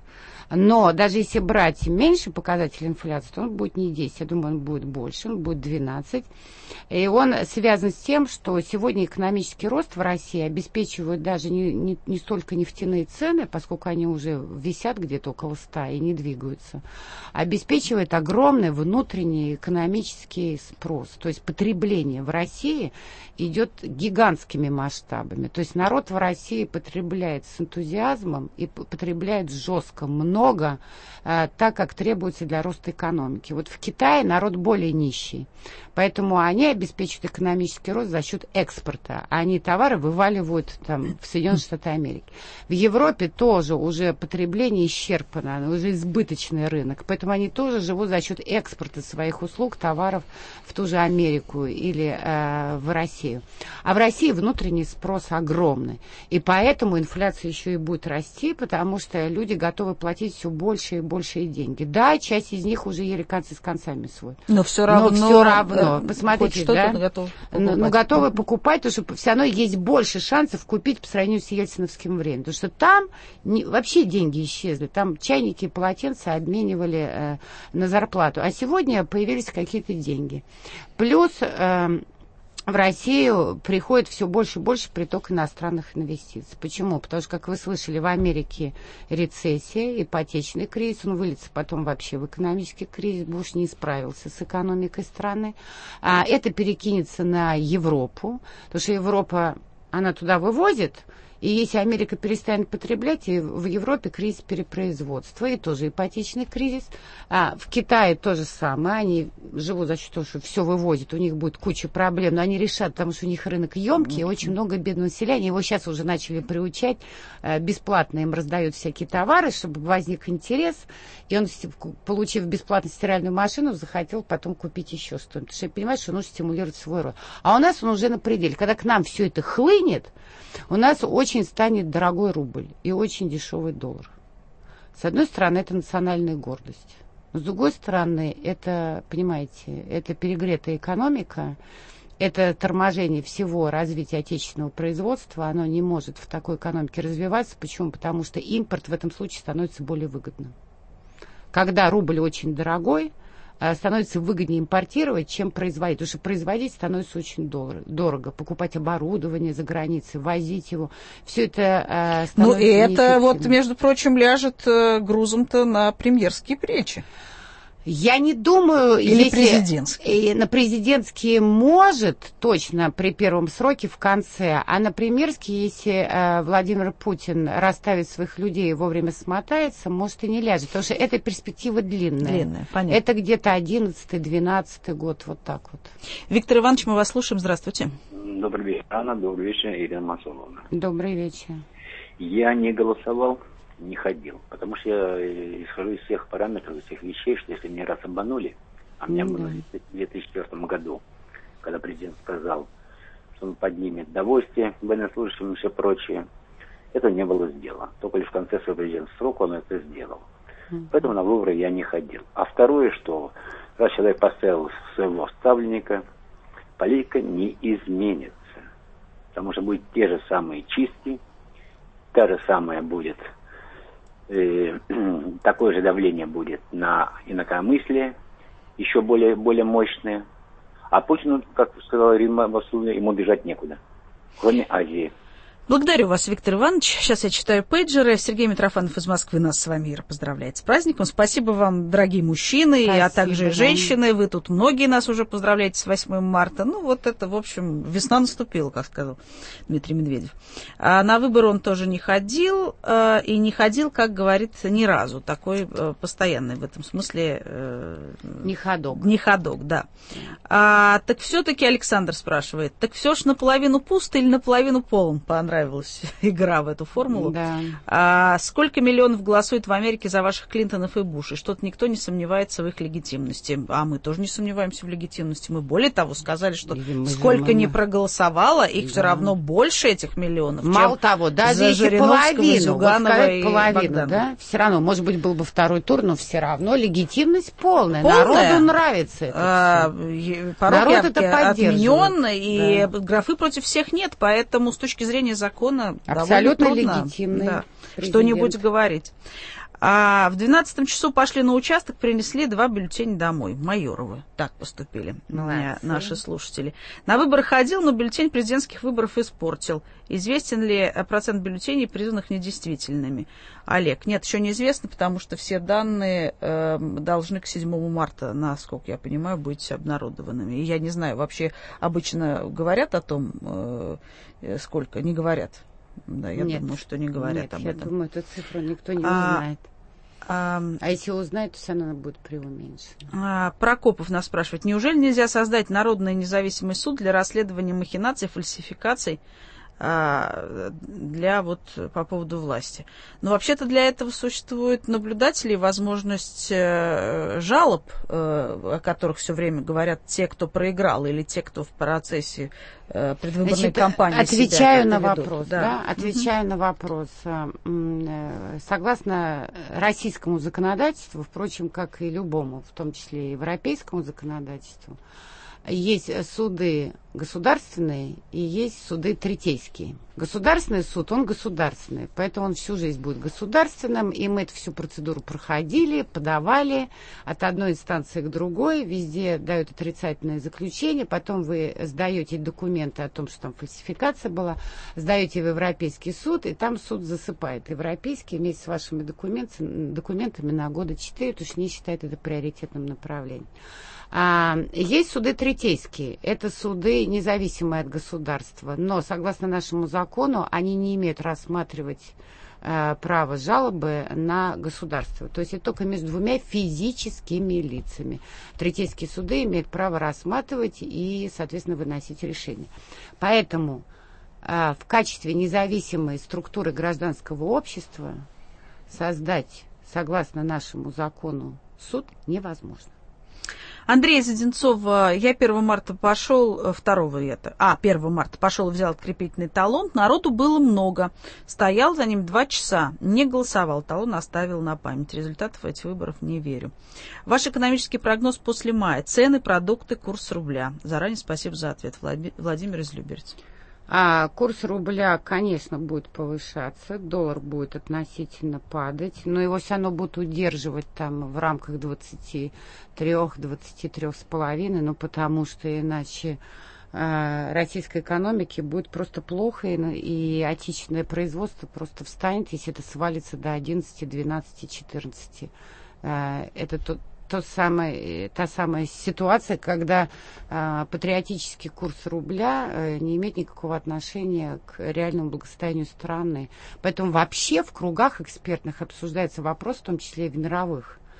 Но даже если брать меньше показателей инфляции, то он будет не десять, я думаю, он будет больше, он будет двенадцать. И он связан с тем, что сегодня экономический рост в России обеспечивают даже не, не, не столько нефтяные цены, поскольку они уже висят где-то около ста и не двигаются, обеспечивает огромный внутренний экономический спрос. То есть потребление в России идет гигантскими масштабами. То есть народ в России потребляет с энтузиазмом и потребляет жестко, много, э, так, как требуется для роста экономики. Вот в Китае народ более нищий. Поэтому они обеспечивают экономический рост за счет экспорта. А они товары вываливают там, в Соединенные Штаты Америки. В Европе тоже уже потребление исчерпано, уже избыточный рынок. Поэтому они тоже живут за счет экспорта своих услуг, товаров в ту же Америку или э, в Россию. А в России внутренний спрос огромный. И поэтому инфляция еще и будет расти, потому что люди готовы платить все больше и большие деньги. Да, часть из них уже еле концы с концами сводят. Но все равно. Но все равно. Посмотрите, да? Готов ну, ну, готовы покупать, потому что все равно есть больше шансов купить по сравнению с ельциновским временем. Потому что там не, вообще деньги исчезли. Там чайники и полотенца обменивали э, на зарплату. А сегодня появились какие-то деньги. Плюс... Э, В Россию приходит все больше и больше приток иностранных инвестиций. Почему? Потому что, как вы слышали, в Америке рецессия, ипотечный кризис, он выльется потом вообще в экономический кризис, Буш не справился с экономикой страны. А это перекинется на Европу, потому что Европа, она туда вывозит. И если Америка перестанет потреблять, и в Европе кризис перепроизводства, и тоже ипотечный кризис. А в Китае то же самое. Они живут за счет того, что все вывозят, у них будет куча проблем, но они решат, потому что у них рынок емкий, и очень много бедного населения. Его сейчас уже начали приучать, бесплатно им раздают всякие товары, чтобы возник интерес, и он, получив бесплатно стиральную машину, захотел потом купить еще что-то. Потому что я понимаю, что нужно стимулировать свой рост. А у нас он уже на пределе. Когда к нам все это хлынет, у нас очень станет дорогой рубль и очень дешевый доллар. С одной стороны, это национальная гордость. Но с другой стороны, это, понимаете, это перегретая экономика, это торможение всего развития отечественного производства, оно не может в такой экономике развиваться. Почему? Потому что импорт в этом случае становится более выгодным. Когда рубль очень дорогой, становится выгоднее импортировать, чем производить. Потому что производить становится очень дорого. Покупать оборудование за границей, возить его. Все это э, становится Ну и это вот, между прочим, ляжет э, грузом-то на премьерские речи. Я не думаю, Или если президентские. На президентские может точно при первом сроке в конце, а на премьерские, если э, Владимир Путин расставит своих людей вовремя смотается, может и не ляжет, потому что эта перспектива длинная. Длинная, понятно. Это где-то одиннадцатый-двенадцатый год, вот так вот. Виктор Иванович, мы вас слушаем, здравствуйте. Добрый вечер, Анна, добрый вечер, Ирина Масоновна. Добрый вечер. Я не голосовал не ходил. Потому что я исхожу из всех параметров, из всех вещей, что если меня раз обманули, а меня обманули в две тысячи четвёртом году, когда президент сказал, что он поднимет довольствие военнослужащим и все прочее, это не было сделано. Только лишь в конце своего президентского срока он это сделал. Mm-hmm. Поэтому на выборы я не ходил. А второе, что раз человек поставил своего ставленника, политика не изменится. Потому что будут те же самые чистки, та же самая будет, э, такое же давление будет на инакомыслие, еще более, более мощное. А Путину, как сказала Римма Васильевна, ему бежать некуда, кроме Азии. Благодарю вас, Виктор Иванович. Сейчас я читаю пейджеры. Сергей Митрофанов из Москвы нас с вами, Ира, поздравляет с праздником. Спасибо вам, дорогие мужчины, Спасибо, а также вам. Женщины. Вы тут многие нас уже поздравляете с восьмым марта. Ну, вот это, в общем, весна наступила, как сказал Дмитрий Медведев. А на выборы он тоже не ходил, и не ходил, как говорится, ни разу. Такой постоянный в этом смысле... Не ходок. Не ходок, да. А, так все-таки Александр спрашивает, так все ж наполовину пусто или наполовину полон? Понравилось. Игра в эту формулу. Да. А сколько миллионов голосует в Америке за ваших Клинтонов и Буш? И что-то никто не сомневается в их легитимности. А мы тоже не сомневаемся в легитимности. Мы более того сказали, что Видимо, сколько не проголосовало, их да. все равно больше этих миллионов. Мало того, даже если половину, вот сказать, половину, да, все равно, может быть, был бы второй тур, но все равно легитимность полная. полная? Народу нравится это. А, порог явки отменен, и да. графы против всех нет, поэтому с точки зрения закона абсолютно довольно легитимный да, что-нибудь говорить. А в двенадцатом часу пошли на участок, принесли два бюллетеня домой. Майоровы. Так поступили Молодцы. Наши слушатели. На выборы ходил, но бюллетень президентских выборов испортил. Известен ли процент бюллетеней, признанных недействительными? Олег. Нет, еще неизвестно, потому что все данные э, должны к седьмому марта, насколько я понимаю, быть обнародованными. И я не знаю, вообще обычно говорят о том, э, сколько? Не говорят. Да, я нет, думаю, что не говорят нет, об я этом. Я думаю, эту цифру никто не а, узнает. А, а если узнает, то все равно будет преуменьшена. А, Прокопов нас спрашивает. Неужели нельзя создать народный независимый суд для расследования махинаций, фальсификаций а, для вот по поводу власти? Но вообще-то для этого существуют наблюдатели и возможность э, жалоб, э, о которых все время говорят те, кто проиграл, или те, кто в процессе э, предвыборной Значит, кампании отвечаю себя на вопрос, да. Да? Отвечаю mm-hmm. на вопрос. Согласно российскому законодательству, впрочем, как и любому, в том числе и европейскому законодательству, есть суды государственные и есть суды третейские. Государственный суд, он государственный, поэтому он всю жизнь будет государственным, и мы эту всю процедуру проходили, подавали от одной инстанции к другой, везде дают отрицательное заключение, потом вы сдаете документы о том, что там фальсификация была, сдаете в Европейский суд, и там суд засыпает европейский вместе с вашими документами, документами на года четыре, потому что не считает это приоритетным направлением. А, есть суды третейские, это суды независимые от государства, но согласно нашему закону они не имеют рассматривать а, право жалобы на государство. То есть это только между двумя физическими лицами. Третейские суды имеют право рассматривать и, соответственно, выносить решения. Поэтому а, в качестве независимой структуры гражданского общества создать, согласно нашему закону, суд невозможно. Андрей из Одинцова, я первого марта пошел, второго это, а, первого марта пошел и взял открепительный талон, народу было много, стоял за ним два часа, не голосовал, талон оставил на память, результатов этих выборов не верю. Ваш экономический прогноз после мая, цены, продукты, курс рубля. Заранее спасибо за ответ. Владимир из Люберец. А курс рубля, конечно, будет повышаться, доллар будет относительно падать, но его все равно будут удерживать там в рамках двадцати трёх — двадцати трёх с половиной, ну потому что иначе э, российской экономике будет просто плохо, и, и отечественное производство просто встанет, если это свалится до одиннадцати, двенадцати, четырнадцати. Э, это тот То самое, та самая ситуация, когда э, патриотический курс рубля э, не имеет никакого отношения к реальному благосостоянию страны. Поэтому вообще в кругах экспертных обсуждается вопрос, в том числе и в мировых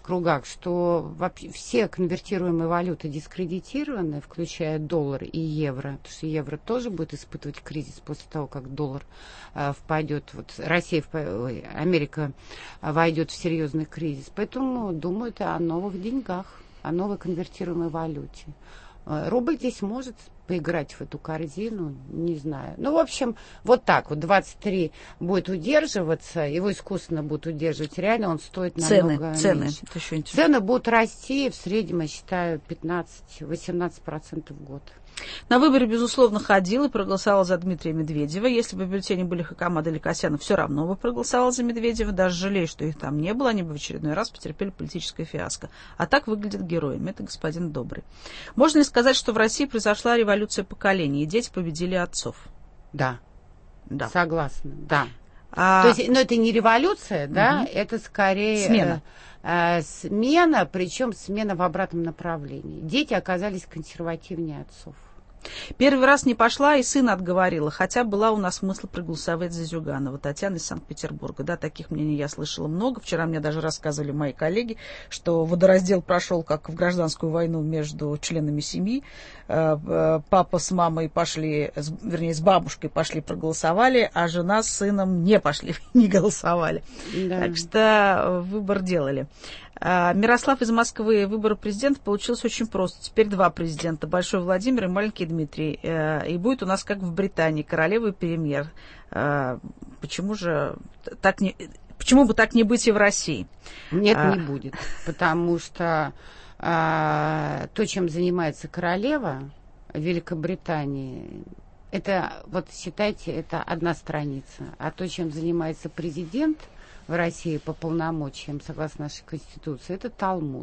кругах, что вообще все конвертируемые валюты дискредитированы, включая доллар и евро, потому что евро тоже будет испытывать кризис после того, как доллар э, впадет, вот Россия, ой, Америка войдет в серьезный кризис. Поэтому думают о новых деньгах, о новой конвертируемой валюте. Рубль здесь может поиграть в эту корзину, не знаю. Ну, в общем, вот так вот, двадцать три будет удерживаться, его искусственно будут удерживать, реально он стоит цены, намного цены, меньше. это еще Цены будут расти, в среднем, я считаю, пятнадцать-восемнадцать процентов в год. На выборы, безусловно, ходил и проголосовал за Дмитрия Медведева. Если бы в бюллетене были Хакамад или Касьянов, все равно бы проголосовал за Медведева. Даже жалею, что их там не было, они бы в очередной раз потерпели политическое фиаско. А так выглядят героями. Это господин Добрый. Можно ли сказать, что в России произошла революция поколений, и дети победили отцов? Да. Да. Согласна, да. А... То есть, но это не революция, да, угу. Это скорее... Смена. Э, э, смена, причем смена в обратном направлении. Дети оказались консервативнее отцов. Первый раз не пошла и сына отговорила, хотя была у нас мысль проголосовать за Зюганова. Татьяна из Санкт-Петербурга. Да, таких мнений я слышала много. Вчера мне даже рассказывали мои коллеги, что водораздел прошел как в гражданскую войну между членами семьи. Папа с мамой пошли, вернее, с бабушкой пошли проголосовали, а жена с сыном не пошли, не голосовали. Да. Так что выбор делали. Мирослав из Москвы. Выбор президента получился очень просто. Теперь два президента. Большой Владимир и маленький Дмитрий. И будет у нас как в Британии. Королева и премьер. Почему же так не... Почему бы так не быть и в России? Нет, а... не будет. Потому что а, то, чем занимается королева в Великобритании, это, вот считайте, это одна страница. А то, чем занимается президент в России по полномочиям, согласно нашей Конституции, это Талмуд.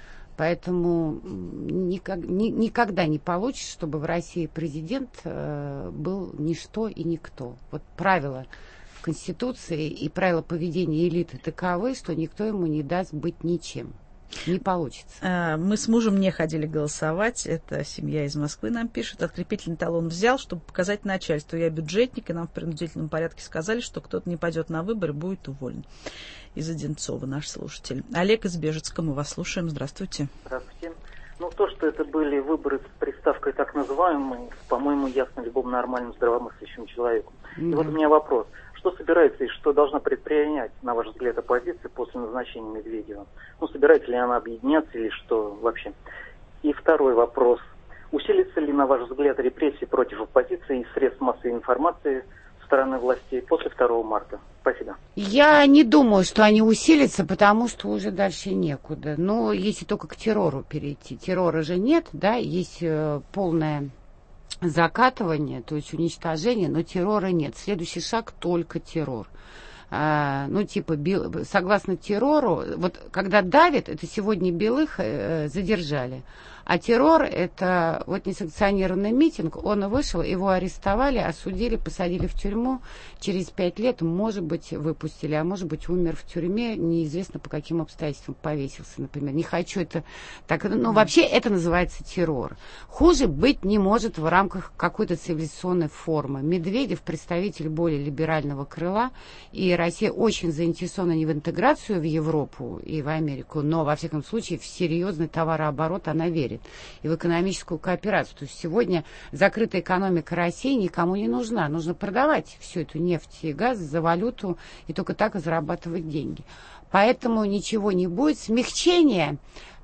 Поэтому никак, ни, никогда не получится, чтобы в России президент э, был ничто и никто. Вот правила в Конституции и правила поведения элиты таковы, что никто ему не даст быть ничем. Не получится. Мы с мужем не ходили голосовать. Это семья из Москвы нам пишет. Открепительный талон взял, чтобы показать начальству. Я бюджетник, и нам в принудительном порядке сказали, что кто-то не пойдет на выборы, будет уволен. Из Одинцова наш слушатель. Олег из Бежецка, мы вас слушаем. Здравствуйте. Здравствуйте. Ну, то, что это были выборы с приставкой так называемой, по-моему, ясно любому нормальному здравомыслящему человеку. Mm-hmm. И вот у меня вопрос. Что собирается и что должна предпринять, на ваш взгляд, оппозиция после назначения Медведева? Ну, собирается ли она объединяться или что вообще? И второй вопрос. Усилится ли, на ваш взгляд, репрессии против оппозиции и средств массовой информации со стороны властей после второго марта? Спасибо. Я не думаю, что они усилятся, потому что уже дальше некуда. Но если только к террору перейти. Террора же нет, да, есть э, полная... закатывание, то есть уничтожение, но террора нет. Следующий шаг только террор. А, ну, типа, бел, согласно террору, вот когда давит, это сегодня белых э, задержали, а террор это вот несанкционированный митинг, он вышел, его арестовали, осудили, посадили в тюрьму, через пять лет, может быть, выпустили, а может быть, умер в тюрьме, неизвестно по каким обстоятельствам повесился, например. Не хочу это так, ну, вообще это называется террор. Хуже быть не может в рамках какой-то цивилизационной формы. Медведев представитель более либерального крыла, и Россия очень заинтересована не в интеграцию в Европу и в Америку, но, во всяком случае, в серьезный товарооборот она верит. И в экономическую кооперацию. То есть сегодня закрытая экономика России никому не нужна. Нужно продавать всю эту нефть и газ за валюту и только так и зарабатывать деньги. Поэтому ничего не будет. Смягчения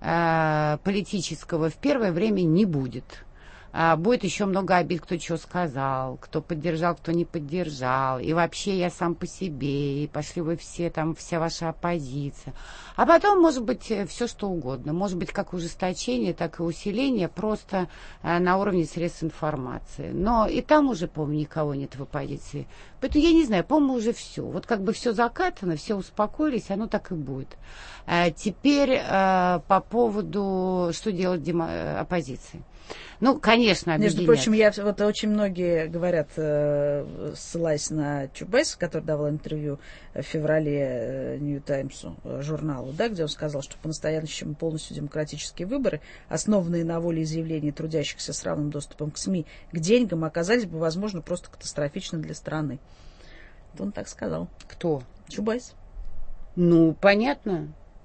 э, политического в первое время не будет. А будет еще много обид, кто что сказал, кто поддержал, кто не поддержал. И вообще я сам по себе, и пошли вы все, там, вся ваша оппозиция. А потом, может быть, все что угодно. Может быть, как ужесточение, так и усиление, просто а, на уровне средств информации. Но и там уже, по-моему, никого нет в оппозиции. Поэтому я не знаю, по-моему, уже все. Вот как бы все закатано, все успокоились, оно так и будет. А теперь а, по поводу, что делать демо- оппозиции. Ну, конечно, объединяться. Между прочим, я, вот очень многие говорят, ссылаясь на Чубайса, который давал интервью в феврале Нью Таймсу, журналу, да, где он сказал, что по-настоящему полностью демократические выборы, основанные на волеизъявлении трудящихся с равным доступом к СМИ, к деньгам, оказались бы, возможно, просто катастрофичны для страны. Вот он так сказал. Кто? Чубайс. Ну, понятно.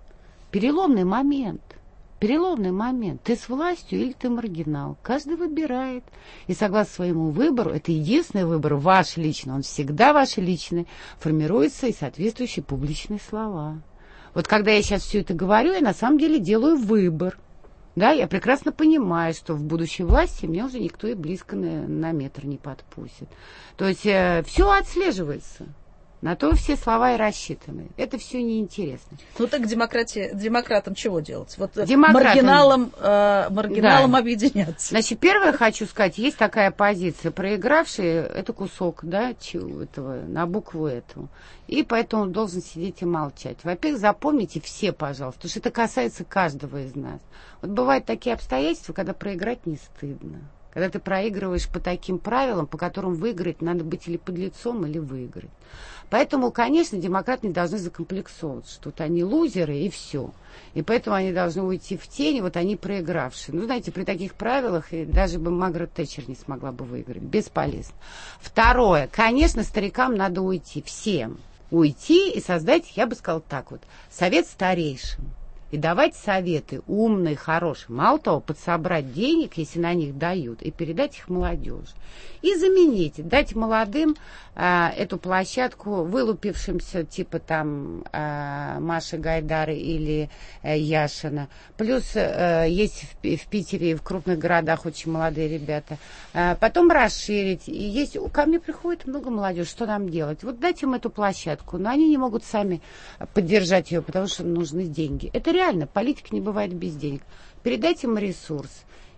Переломный момент. Переломный момент. Ты с властью или ты маргинал. Каждый выбирает. И согласно своему выбору, это единственный выбор ваш личный, он всегда ваш личный, формируются и соответствующие публичные слова. Вот когда я сейчас все это говорю, я на самом деле делаю выбор. Да, я прекрасно понимаю, что в будущей власти меня уже никто и близко на, на метр не подпустит. То есть э, все отслеживается. На то все слова и рассчитаны. Это все неинтересно. Ну так демократия, демократам чего делать? Вот Демократам, маргиналам, э, маргиналам да. объединяться. Значит, первое хочу сказать, есть такая позиция. Проигравший это кусок, да, чего, этого, на букву эту. И поэтому он должен сидеть и молчать. Во-первых, запомните все, пожалуйста, потому что это касается каждого из нас. Вот бывают такие обстоятельства, когда проиграть не стыдно. Когда ты проигрываешь по таким правилам, по которым выиграть надо быть или подлецом, или выиграть. Поэтому, конечно, демократы не должны закомплексовываться, что вот они лузеры и все. И поэтому они должны уйти в тень, вот они проигравшие. Ну, знаете, при таких правилах и даже бы Маргарет Тэтчер не смогла бы выиграть. Бесполезно. Второе. Конечно, старикам надо уйти. Всем. Уйти и создать, я бы сказала так вот, совет старейшин. И давать советы умные, хорошие. Мало того, подсобрать денег, если на них дают, и передать их молодежи. И заменить, дать молодым а, эту площадку, вылупившимся, типа там а, Маши Гайдары или а, Яшина. Плюс а, есть в, в Питере и в крупных городах очень молодые ребята. А, потом расширить. И есть, ко мне приходит много молодежи, что нам делать? Вот дать им эту площадку, но они не могут сами поддержать ее, потому что нужны деньги. Это реально, политика не бывает без денег. Передать им ресурс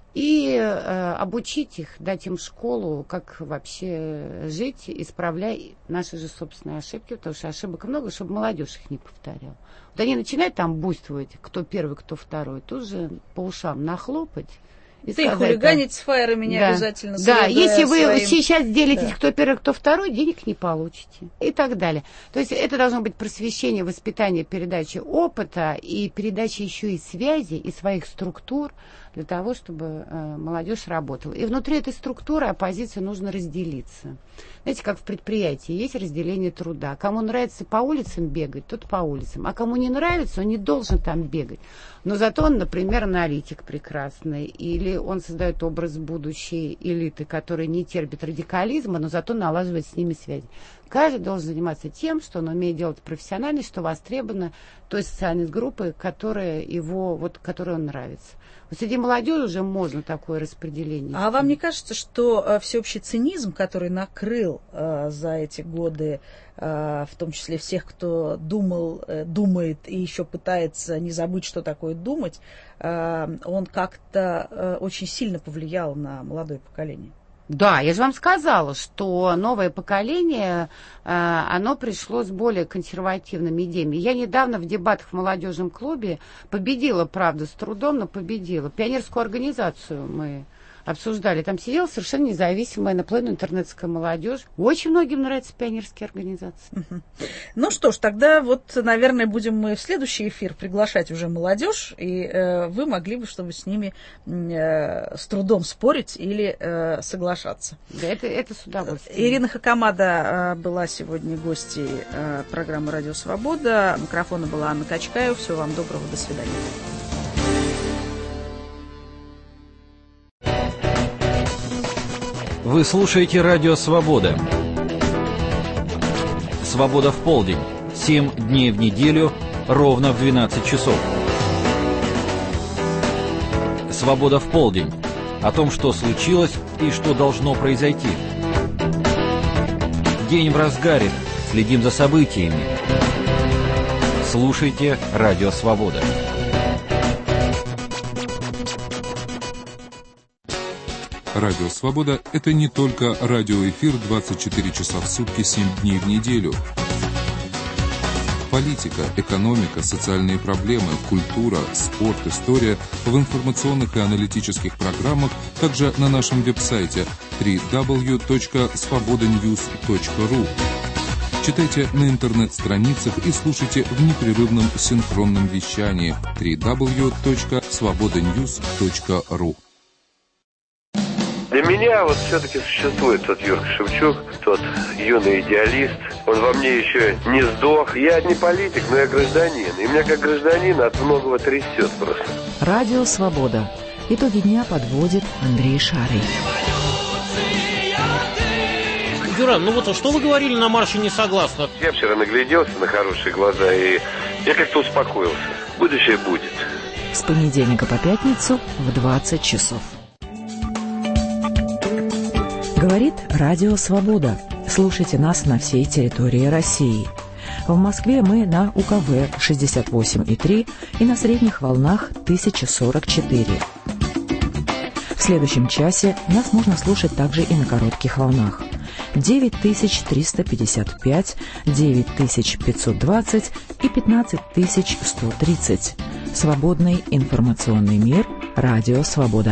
и э, обучить их, дать им школу, как вообще жить, исправляя наши же собственные ошибки, потому что ошибок много, чтобы молодежь их не повторяла. Вот они начинают там буйствовать, кто первый, кто второй, тут же по ушам нахлопать. И ты хулиганить с фаерами не да. обязательно. Да, если вы своим... сейчас делитесь, да. кто первый, кто второй, денег не получите. И так далее. То есть это должно быть просвещение, воспитание, передача опыта и передача еще и связи, и своих структур для того, чтобы э, молодежь работала. И внутри этой структуры оппозиции нужно разделиться. Знаете, как в предприятии есть разделение труда. Кому нравится по улицам бегать, тот по улицам. А кому не нравится, он не должен там бегать. Но зато он, например, аналитик прекрасный. Или он создает образ будущей элиты, которая не терпит радикализма, но зато налаживает с ними связи. Каждый должен заниматься тем, что он умеет делать профессионально, что востребовано той социальной группы, которая его, вот, которой он нравится. Вот среди молодежи уже можно такое распределение. А вам не кажется, что э, всеобщий цинизм, который накрыл э, за эти годы, э, в том числе всех, кто думал, э, думает и еще пытается не забыть, что такое думать, э, он как-то э, очень сильно повлиял на молодое поколение? Да, я же вам сказала, что новое поколение, э, оно пришло с более консервативными идеями. Я недавно в дебатах в молодежном клубе победила, правда, с трудом, но победила. Пионерскую организацию мы обсуждали. Там сидела совершенно независимая наполовину интернетская молодежь. Очень многим нравятся пионерские организации. Uh-huh. Ну что ж, тогда вот, наверное, будем мы в следующий эфир приглашать уже молодежь, и э, вы могли бы, чтобы с ними э, с трудом спорить или э, соглашаться. Да, это, это с удовольствием. Ирина Хакамада э, была сегодня гостьей э, программы «Радио Свобода». Микрофона была Анна Качкаева. Всего вам доброго, до свидания. Вы слушаете «Радио Свобода». «Свобода в полдень». Семь дней в неделю, ровно в двенадцать часов. «Свобода в полдень». О том, что случилось и что должно произойти. День в разгаре. Следим за событиями. Слушайте «Радио Свобода». Радио «Свобода» — это не только радиоэфир двадцать четыре часа в сутки, семь дней в неделю. Политика, экономика, социальные проблемы, культура, спорт, история в информационных и аналитических программах, также на нашем веб-сайте дабл-ю дабл-ю дабл-ю точка свобода ньюс точка ру. Читайте на интернет-страницах и слушайте в непрерывном синхронном вещании дабл-ю дабл-ю дабл-ю точка свобода ньюс точка ру. Для меня вот все-таки существует тот Юрка Шевчук, тот юный идеалист. Он во мне еще не сдох. Я не политик, но я гражданин. И меня как гражданина от многого трясет просто. Радио «Свобода». Итоги дня подводит Андрей Шарый. Юран, ну вот что вы говорили на марше «Не согласна»? Я вчера нагляделся на хорошие глаза, и я как-то успокоился. Будущее будет. С понедельника по пятницу в двадцать часов. Говорит Радио «Свобода». Слушайте нас на всей территории России. В Москве мы на У Ка Вэ шестьдесят восемь и три и на средних волнах тысяча сорок четыре. В следующем часе нас можно слушать также и на коротких волнах. девять тысяч триста пятьдесят пять, девять тысяч пятьсот двадцать и пятнадцать тысяч сто тридцать. Свободный информационный мир. Радио «Свобода».